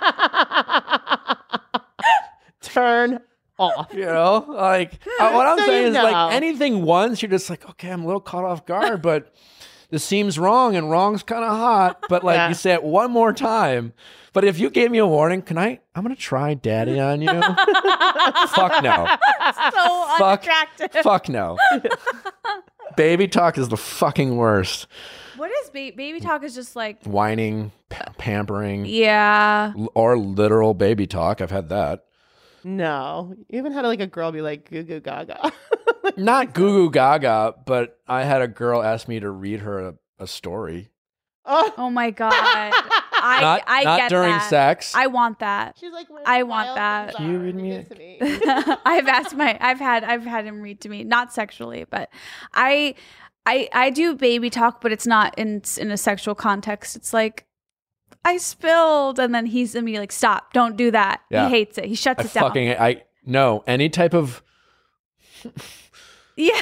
Turn off. You know, like what I'm So saying you is know. like anything once, you're just like, okay, I'm a little caught off guard, but this seems wrong and wrong's kind of hot. But like Yeah. you say it one more time. But if you gave me a warning, I'm going to try daddy on you. Fuck no. So Fuck, unattractive. fuck no. Baby talk is the fucking worst. What is baby talk? Is just like, Whining, pampering, yeah. or literal baby talk. I've had that. No. You haven't had like a girl be like goo goo gaga. Not goo goo gaga, but I had a girl ask me to read her a story. Oh my god. I Not get during that. sex. I want that. She's like, "Where's I the want wild that. things Can you are? read me Give a- to me." I've had him read to me, not sexually, but I do baby talk, but it's not in a sexual context. It's like, I spilled, and then he's immediately like, stop, don't do that. Yeah. He hates it. He shuts I it down. fucking no, any type of Yeah.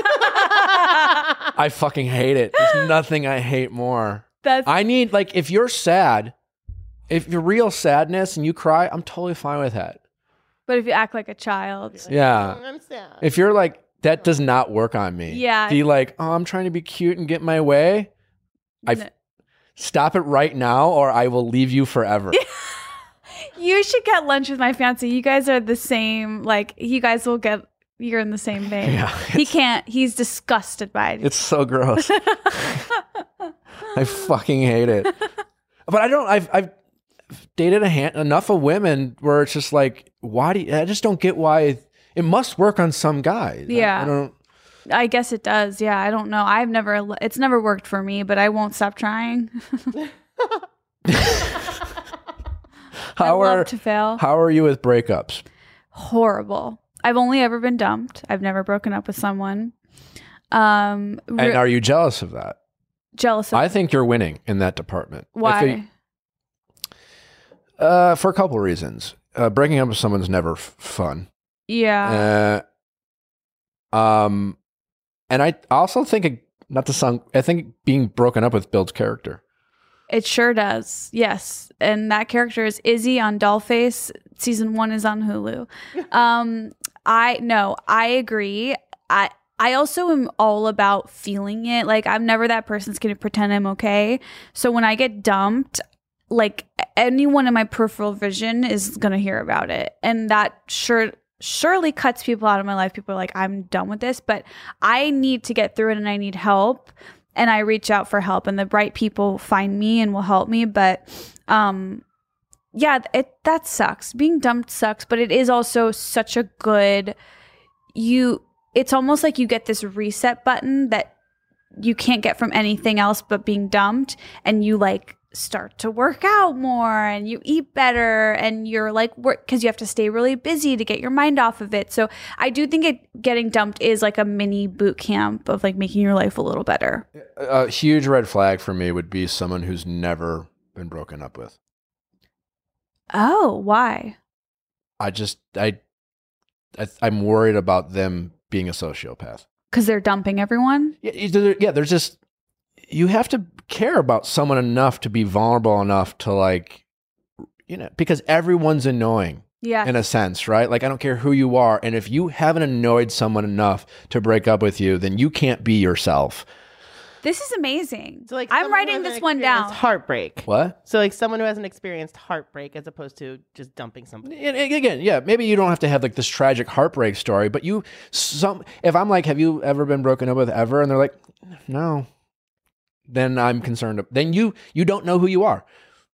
I fucking hate it. There's nothing I hate more. That's I need, like, if you're sad, if you're real sadness and you cry, I'm totally fine with that. but if you act like a child. Yeah. I'm sad. If you're like, that does not work on me. Yeah. Be like, oh, I'm trying to be cute and get my way. Stop it right now or I will leave you forever. You should get lunch with my fiance. You guys are the same. Like, you guys will get. You're in the same vein. Yeah, He can't. He's disgusted by it. It's so gross. I fucking hate it. But I've dated enough of women where it's just like, I just don't get why it must work on some guys. Yeah. I don't. I guess it does. Yeah, I don't know. It's never worked for me, but I won't stop trying. I love to fail. How are you with breakups? Horrible. I've only ever been dumped. I've never broken up with someone. And are you jealous of that? Jealous of I think you're winning in that department. why? For a couple of reasons. Breaking up with someone's never fun. Yeah. And I also think I think being broken up with builds character. It sure does. Yes. And that character is Izzy on Dollface. Season 1 is on Hulu. I agree. I also am all about feeling it. Like, I'm never that person that's going to pretend I'm okay. So when I get dumped, like, anyone in my peripheral vision is going to hear about it. And that sure surely cuts people out of my life. People are like, I'm done with this, but I need to get through it and I need help. And I reach out for help and the right people find me and will help me. But yeah, that sucks. Being dumped sucks, but it is also such a good, it's almost like you get this reset button that you can't get from anything else but being dumped, and you like start to work out more and you eat better and you're like work because you have to stay really busy to get your mind off of it. So I do think getting dumped is like a mini boot camp of like making your life a little better. A huge red flag for me would be someone who's never been broken up with. Oh, why? I'm worried about them being a sociopath. Because they're dumping everyone? Yeah, there's just, you have to care about someone enough to be vulnerable enough to like, because everyone's annoying. Yeah. In a sense, right? Like, I don't care who you are. And if you haven't annoyed someone enough to break up with you, then you can't be yourself. This is amazing. So, like, I'm writing this one down. Heartbreak. What? So, like, someone who hasn't experienced heartbreak as opposed to just dumping somebody. And again, yeah, maybe you don't have to have like this tragic heartbreak story, but if I'm like, have you ever been broken up with ever? And they're like, no, then I'm concerned. Then you don't know who you are.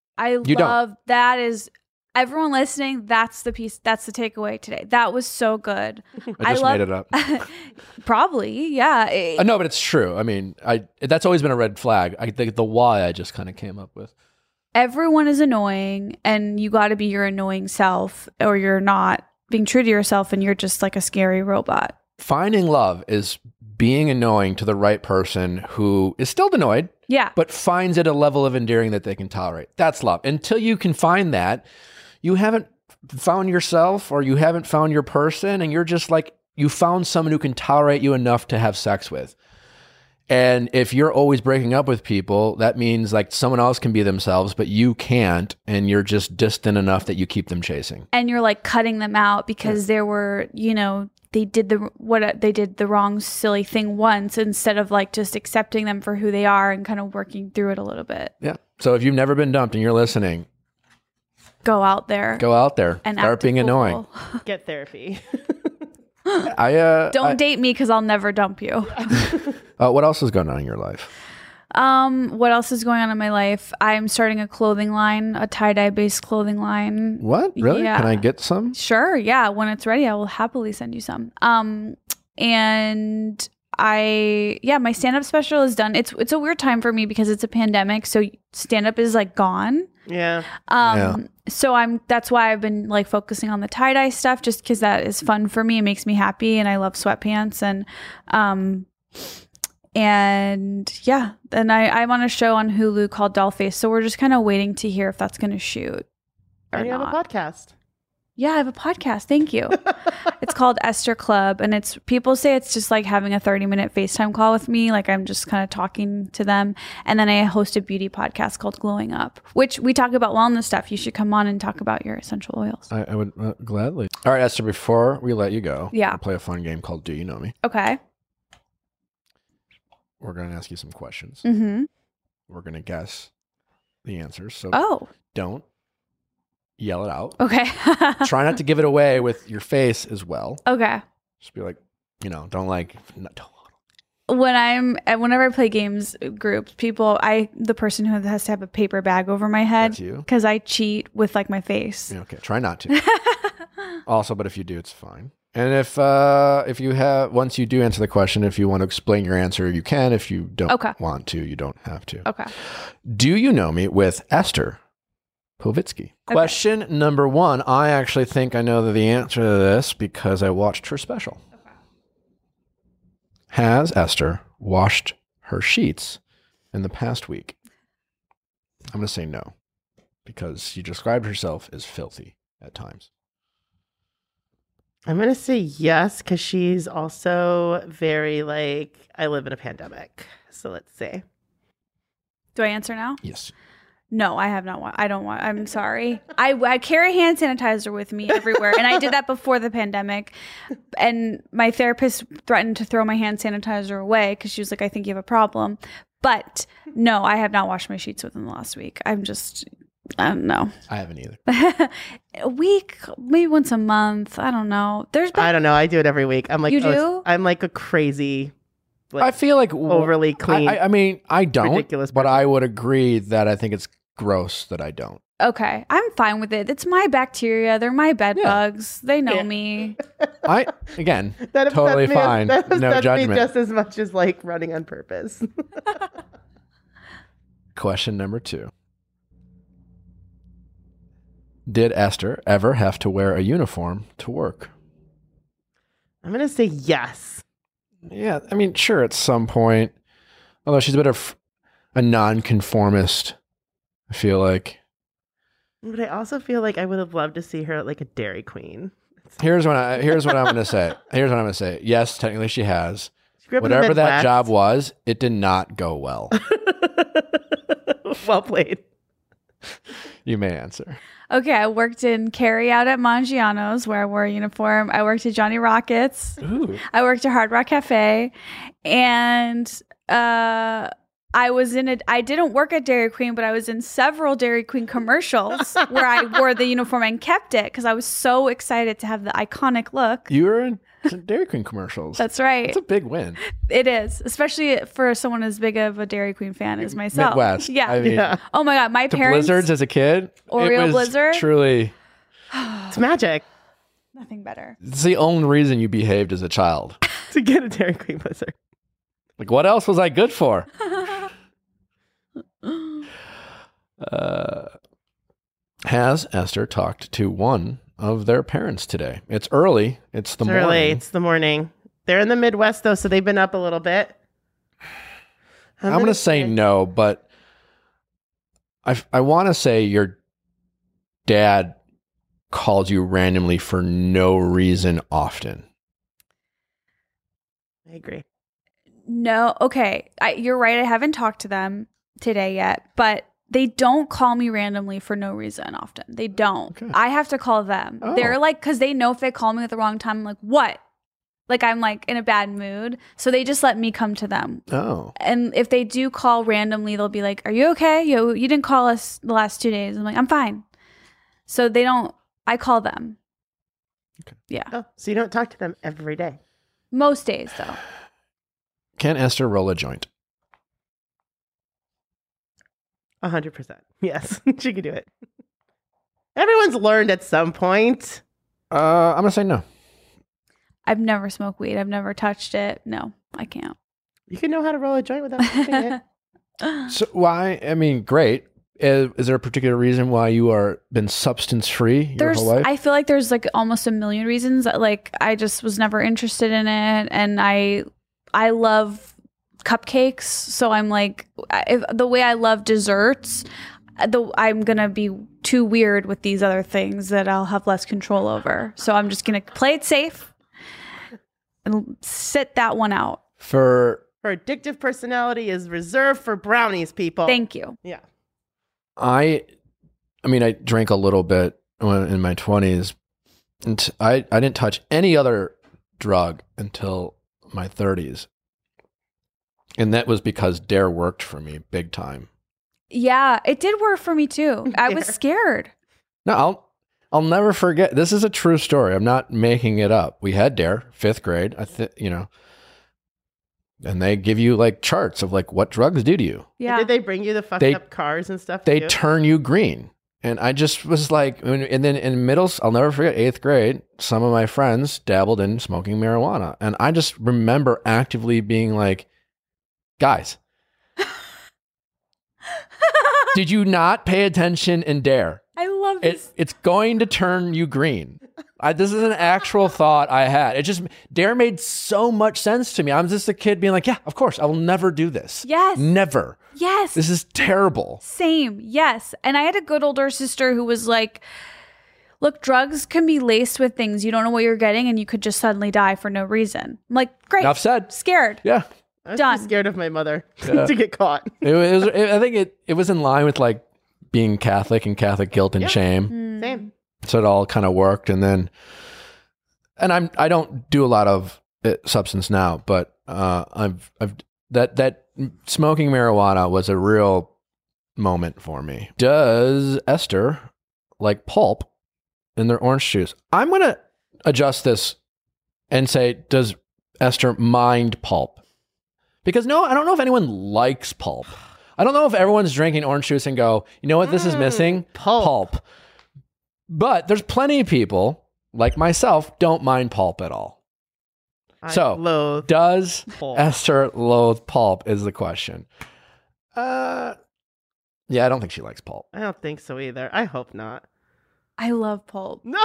That is, everyone listening, that's the takeaway today. That was so good. I just made it up. Probably, yeah. No, but it's true. I mean, that's always been a red flag. I think the why I just kind of came up with. Everyone is annoying, and you got to be your annoying self, or you're not being true to yourself, and you're just like a scary robot. Finding love is being annoying to the right person who is still annoyed, yeah, but finds it a level of endearing that they can tolerate. That's love. Until you can find that, you haven't found yourself, or you haven't found your person, and you're just like, you found someone who can tolerate you enough to have sex with. And if you're always breaking up with people, that means like someone else can be themselves, but you can't, and you're just distant enough that you keep them chasing. And you're like cutting them out because there were, they did the wrong silly thing once, instead of like just accepting them for who they are and kind of working through it a little bit. Yeah. So if you've never been dumped and you're listening, go out there and start being annoying. Get therapy. Don't date me because I'll never dump you. What else is going on in your life? What else is going on in my life? I'm starting a clothing line, a tie-dye based clothing line. What? Really? Yeah. Can I get some? Sure. Yeah. When it's ready, I will happily send you some. And my stand-up special is done. It's a weird time for me because it's a pandemic. So stand-up is like gone. Yeah. So that's why I've been like focusing on the tie-dye stuff, just because that is fun for me. It makes me happy, and I love sweatpants. And yeah, then I'm on a show on Hulu called Dollface. So we're just kind of waiting to hear if that's going to shoot or and you not. have a podcast. Yeah, I have a podcast. Thank you. It's called Esther Club, and people say it's just like having a 30-minute FaceTime call with me. Like I'm just kind of talking to them. And then I host a beauty podcast called Glowing Up, which we talk about wellness stuff. You should come on and talk about your essential oils. I would gladly. All right, Esther, before we let you go, yeah, I'll play a fun game called Do You Know Me? Okay. We're going to ask you some questions. Mm-hmm. We're going to guess the answers. So don't yell it out. Okay. Try not to give it away with your face as well. Okay. Just be like, don't like. Whenever I play games groups, the person who has to have a paper bag over my head. That's you. Because I cheat with like my face. Okay. Try not to. Also, but if you do, it's fine. And if you have, once you do answer the question, if you want to explain your answer, you can. If you don't want to, you don't have to. Okay. Do you know me with Esther Povitsky? Okay. Question number 1. I actually think I know the answer to this because I watched her special. Okay. Has Esther washed her sheets in the past week? I'm going to say no, because she described herself as filthy at times. I'm going to say yes, because she's also very like, I live in a pandemic. So let's see. Do I answer now? Yes. No, I have not. I don't want. I'm sorry. I carry hand sanitizer with me everywhere, and I did that before the pandemic. And my therapist threatened to throw my hand sanitizer away because she was like, "I think you have a problem." But no, I have not washed my sheets within the last week. I'm just I don't know. I haven't either. A week, maybe once a month. I don't know. I don't know. I do it every week. I'm like, You do? I'm like a crazy, I feel like overly clean. I mean, I don't, ridiculous but person. I would agree that I think it's gross that I don't. Okay, I'm fine with it. It's my bacteria. They're my bed Yeah. bugs. They know Yeah. me. Again, That upsets totally me- fine. That upsets No me judgment. just as much as like running on purpose. Question number 2. Did Esther ever have to wear a uniform to work? I'm gonna say yes. Yeah, I mean, sure, at some point. Although she's a bit of a nonconformist, I feel like. But I also feel like I would have loved to see her at like a Dairy Queen. Here's what I'm going to say. Here's what I'm going to say. Yes, technically she has. She grew up in the Whatever that Midwest. job was, it did not go well. Well played. You may answer. Okay, I worked in carry out at Mangiano's where I wore a uniform. I worked at Johnny Rockets. Ooh. I worked at Hard Rock Cafe, and I didn't work at Dairy Queen, but I was in several Dairy Queen commercials where I wore the uniform and kept it because I was so excited to have the iconic look. You were in some Dairy Queen commercials. That's right. That's a big win. It is, especially for someone as big of a Dairy Queen fan as myself. Midwest. Yeah. I mean, Yeah. Oh my God, my to parents. Blizzards as a kid. Oreo it was Blizzard? Truly, It's magic Nothing better. it's the only reason you behaved as a child. to get a Dairy Queen Blizzard. Like, what else was I good for? Has Esther talked to one of their parents today? It's early. It's the It's morning. early. It's the morning. They're in the Midwest though, so they've been up a little bit. I'm going to say no, but I want to say your dad calls you randomly for no reason often. I agree. No, okay. You're right. I haven't talked to them today yet, but they don't call me randomly for no reason often. They don't. Okay. I have to call them. Oh. They're like, because they know if they call me at the wrong time, I'm like, what? Like I'm like in a bad mood. So they just let me come to them. Oh. And if they do call randomly, they'll be like, are you okay? You didn't call us the last 2 days. I'm like, I'm fine. So they don't, I call them. Okay. Yeah. Oh, so you don't talk to them every day. Most days though. Can Esther roll a joint? 100%. Yes, she could do it. Everyone's learned at some point. I'm going to say no. I've never smoked weed. I've never touched it. No, I can't. You can know how to roll a joint without touching it. So why? I mean, great. Is there a particular reason why you are been substance free your whole life? I feel like there's like almost a million reasons. Like I just was never interested in it, and I love cupcakes. So I'm like, the way I love desserts, I'm gonna be too weird with these other things that I'll have less control over. So I'm just gonna play it safe and sit that one out. For Her addictive personality is reserved for brownies, people. Thank you. Yeah. I mean, I drank a little bit when in my 20s. And I didn't touch any other drug until my 30s. And that was because Dare worked for me big time. Yeah, it did work for me too. I was Dare. scared. No, I'll never forget. This is a true story. I'm not making it up. We had Dare, 5th grade. And they give you like charts of like what drugs do to you. Yeah. Did they bring you the fucked They- up cars and stuff? They too? turn you green. And I just was like, and then in I'll never forget 8th grade, some of my friends dabbled in smoking marijuana. And I just remember actively being like, guys, did you not pay attention in Dare? I love this. It's going to turn you green. This is an actual thought I had. Dare made so much sense to me. I'm just a kid being like, yeah, of course, I will never do this. Yes. Never. Yes. This is terrible. Same. Yes. And I had a good older sister who was like, look, drugs can be laced with things you don't know what you're getting and you could just suddenly die for no reason. I'm like, great. Enough said. Scared. Yeah. I was Done. too scared of my mother Yeah. to get caught. I think it was in line with like being Catholic and Catholic guilt and Yeah. shame. Same. So it all kind of worked. And I don't do a lot of substance now, but I've that smoking marijuana was a real moment for me. Does Esther like pulp in their orange juice? I'm going to adjust this and say, does Esther mind pulp? Because no, I don't know if anyone likes pulp. I don't know if everyone's drinking orange juice and go, you know what this is missing? Pulp. But there's plenty of people, like myself, don't mind pulp at all. So, loathe does pulp. Esther loathe pulp is the question. Yeah, I don't think she likes pulp. I don't think so either. I hope not. I love pulp. No.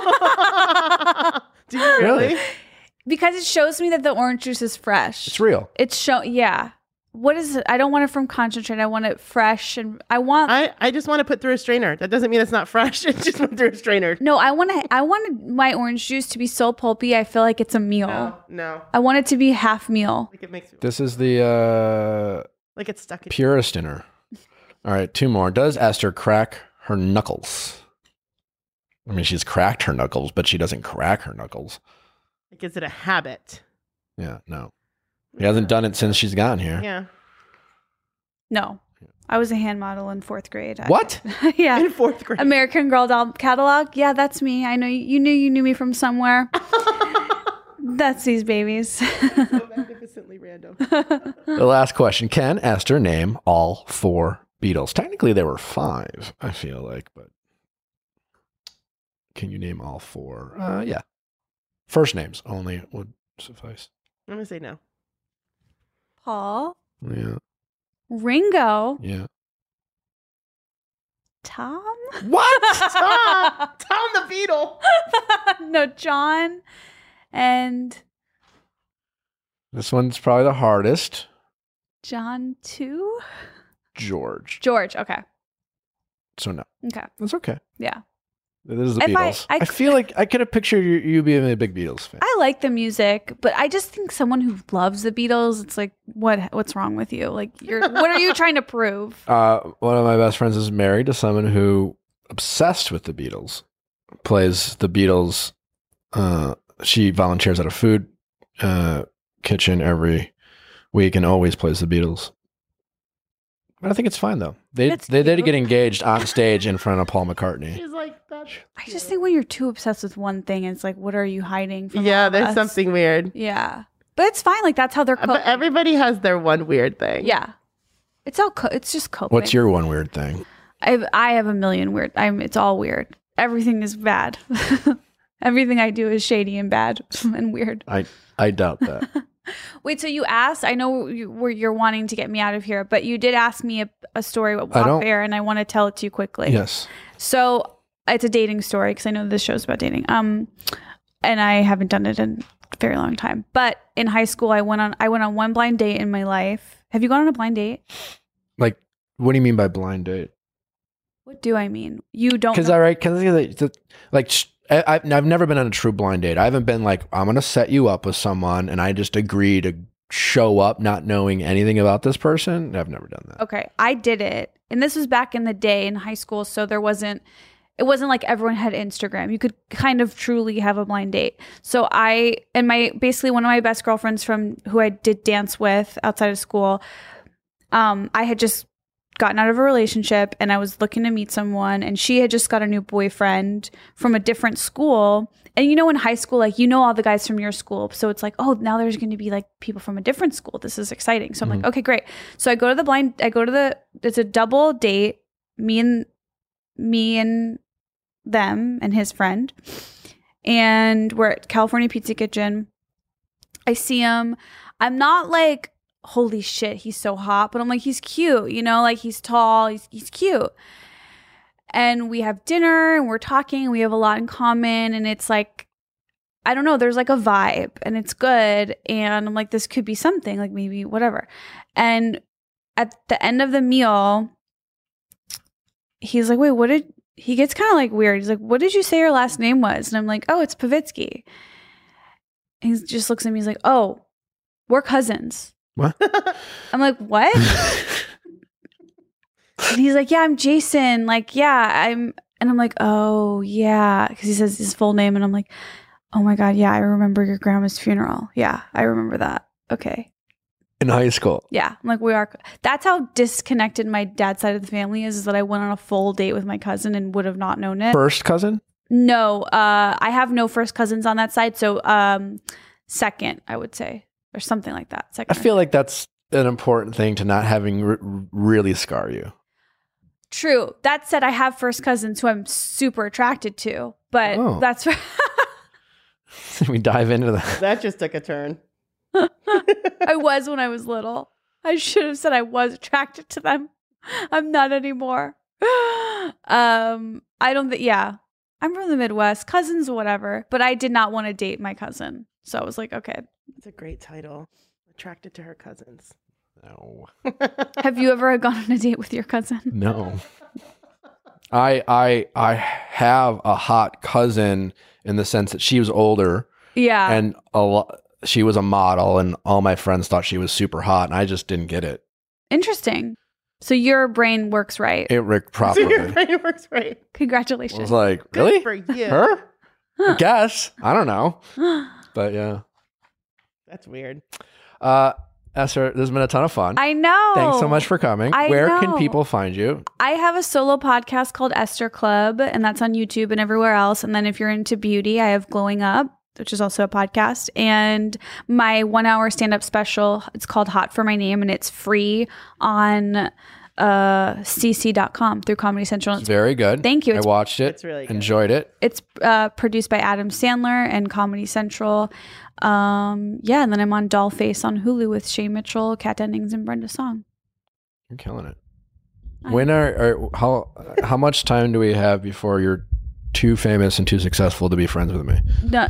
Do you really? Because it shows me that the orange juice is fresh. It's real. Yeah. What is it? I don't want it from concentrate. I want it fresh, and I just want to put through a strainer. That doesn't mean it's not fresh. It just went through a strainer. No, I want my orange juice to be so pulpy. I feel like it's a meal. No. I want it to be half meal. Like it makes me This is the like it's stuck in purist in her. All right, 2 more. Does Esther crack her knuckles? I mean, she's cracked her knuckles, but she doesn't crack her knuckles. Like, is it a habit? Yeah, no. He hasn't done it since she's gotten here. Yeah. No, I was a hand model in 4th grade. What? Yeah. In 4th grade. American Girl doll catalog. Yeah, that's me. I know you knew me from somewhere. That's these babies. So magnificently random. The last question. Can Esther name all 4 Beatles? Technically, there were 5, I feel like, but can you name all 4? Yeah. First names only would suffice. I'm gonna say no. Paul, Yeah. Ringo, Yeah. Tom. What? Tom the Beetle. No, John, and This one's probably the hardest. John 2. George. George. Okay. So no. Okay. That's okay. Yeah. It is the If Beatles. I I feel like I could have pictured you being a big Beatles fan. I like the music, but I just think someone who loves the Beatles, it's like, what's wrong with you? Like, what are you trying to prove? One of my best friends is married to someone who obsessed with the Beatles. Plays the Beatles. She volunteers at a food kitchen every week and always plays the Beatles. But I think it's fine though. They did get engaged on stage in front of Paul McCartney. She's like that. I just think when you're too obsessed with one thing, it's like, what are you hiding from? Yeah, all of there's us? something weird. Yeah, but it's fine. Like that's how they're. But everybody has their one weird thing. Yeah, it's all. It's just coping. What's your one weird thing? I have a million weird. It's all weird. Everything is bad. Everything I do is shady and bad and weird. I doubt that. Wait, so you asked? I know you're wanting to get me out of here, but you did ask me a story off air, and I want to tell it to you quickly. Yes. So it's a dating story because I know this show's about dating. And I haven't done it in a very long time. But in high school, I went on one blind date in my life. Have you gone on a blind date? Like, what do you mean by blind date? What do I mean? You don't. Because I've never been on a true blind date. I haven't been like, I'm going to set you up with someone and I just agree to show up not knowing anything about this person. I've never done that. Okay, I did it. And this was back in the day in high school, so it wasn't like everyone had Instagram. You could kind of truly have a blind date. So basically one of my best girlfriends from who I did dance with outside of school, I had just gotten out of a relationship and I was looking to meet someone, and she had just got a new boyfriend from a different school. And in high school, like, all the guys from your school. So it's like, oh, now there's going to be like people from a different school. This is exciting. So I'm like, okay, great. So I go to it's a double date, me and them and his friend. And we're at California Pizza Kitchen. I see him. I'm not like, holy shit, he's so hot, but I'm like, he's cute, like he's tall, he's cute. And we have dinner and we're talking, we have a lot in common, and it's like, I don't know, there's like a vibe and it's good. And I'm like, this could be something, like maybe whatever. And at the end of the meal, he's like, wait, he gets kind of like weird. He's like, what did you say your last name was? And I'm like, oh, it's Pavitsky. And he just looks at me, he's like, oh, we're cousins. What? I'm like, what? And he's like, yeah, I'm Jason. Like, yeah, and I'm like, oh, yeah. Because he says his full name. And I'm like, oh my God, yeah, I remember your grandma's funeral. Yeah, I remember that. Okay. In high school. Yeah, I'm like, we are. That's how disconnected my dad's side of the family is that I went on a full date with my cousin and would have not known it. First cousin? No, I have no first cousins on that side. So second, I would say, or something like that. I feel like that's an important thing to not having really scar you. True. That said, I have first cousins who I'm super attracted to, but that's we dive into that. That just took a turn. I was when I was little. I should have said I was attracted to them. I'm not anymore. I don't think, yeah. I'm from the Midwest, cousins, whatever, but I did not want to date my cousin. So I was like, okay. It's a great title. Attracted to her cousins. No. Have you ever gone on a date with your cousin? No. I have a hot cousin in the sense that she was older. Yeah. And she was a model, and all my friends thought she was super hot, and I just didn't get it. Interesting. So your brain works right. It worked properly. So your brain works right. I Congratulations. was like, Good really? for you. Her? I guess. I don't know. But yeah. That's weird. Esther, this has been a ton of fun. I know. Thanks so much for coming. I Where know. can people find you? I have a solo podcast called Esther Club, and that's on YouTube and everywhere else. And then if you're into beauty, I have Glowing Up, which is also a podcast, and my 1 hour stand-up special. It's called Hot for My Name, and it's free on cc.com through Comedy Central. It's very good. Thank you. I watched it. It's really good. Enjoyed it. It's produced by Adam Sandler and Comedy Central. And then I'm on Dollface on Hulu with Shay Mitchell, Kat Dennings, and Brenda Song. You're killing it. When how much time do we have before you're too famous and too successful to be friends with me?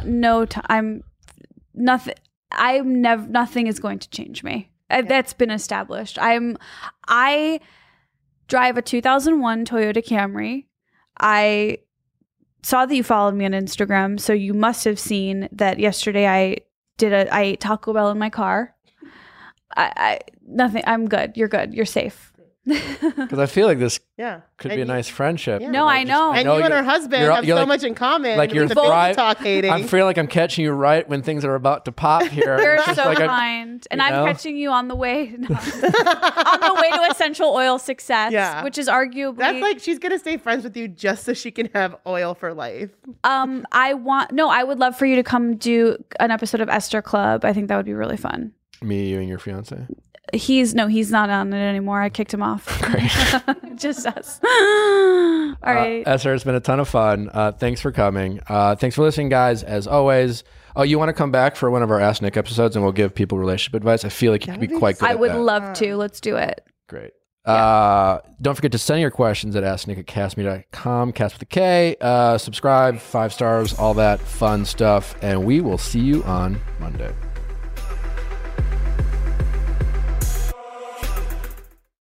Nothing is going to change me. That's been established. I drive a 2001 Toyota Camry. I saw that you followed me on Instagram, so you must have seen that yesterday I ate Taco Bell in my car. Nothing. I'm good. You're good. You're safe. Because I feel like this Yeah. could be a nice friendship. Yeah. No, I know. And you and her husband have so much in common. Like you're with the baby talk hating. I feel like I'm catching you right when things are about to pop here. You're It's just so like kind. And you I'm know? catching you on the way on the way to essential oil success, Yeah. which is arguably That's like she's gonna stay friends with you just so she can have oil for life. I would love for you to come do an episode of Esther Club. I think that would be really fun. Me, you, and your fiance. He's not on it anymore. I kicked him off. Just us. All right. Esther, it's been a ton of fun. Thanks for coming. Thanks for listening, guys. As always. Oh, you want to come back for one of our Ask Nick episodes and we'll give people relationship advice? I feel like you could be quite good I at would that. love to. Let's do it. Great. Don't forget to send your questions at asknick@castme.com, cast with a K. Subscribe, 5 stars, all that fun stuff. And we will see you on Monday.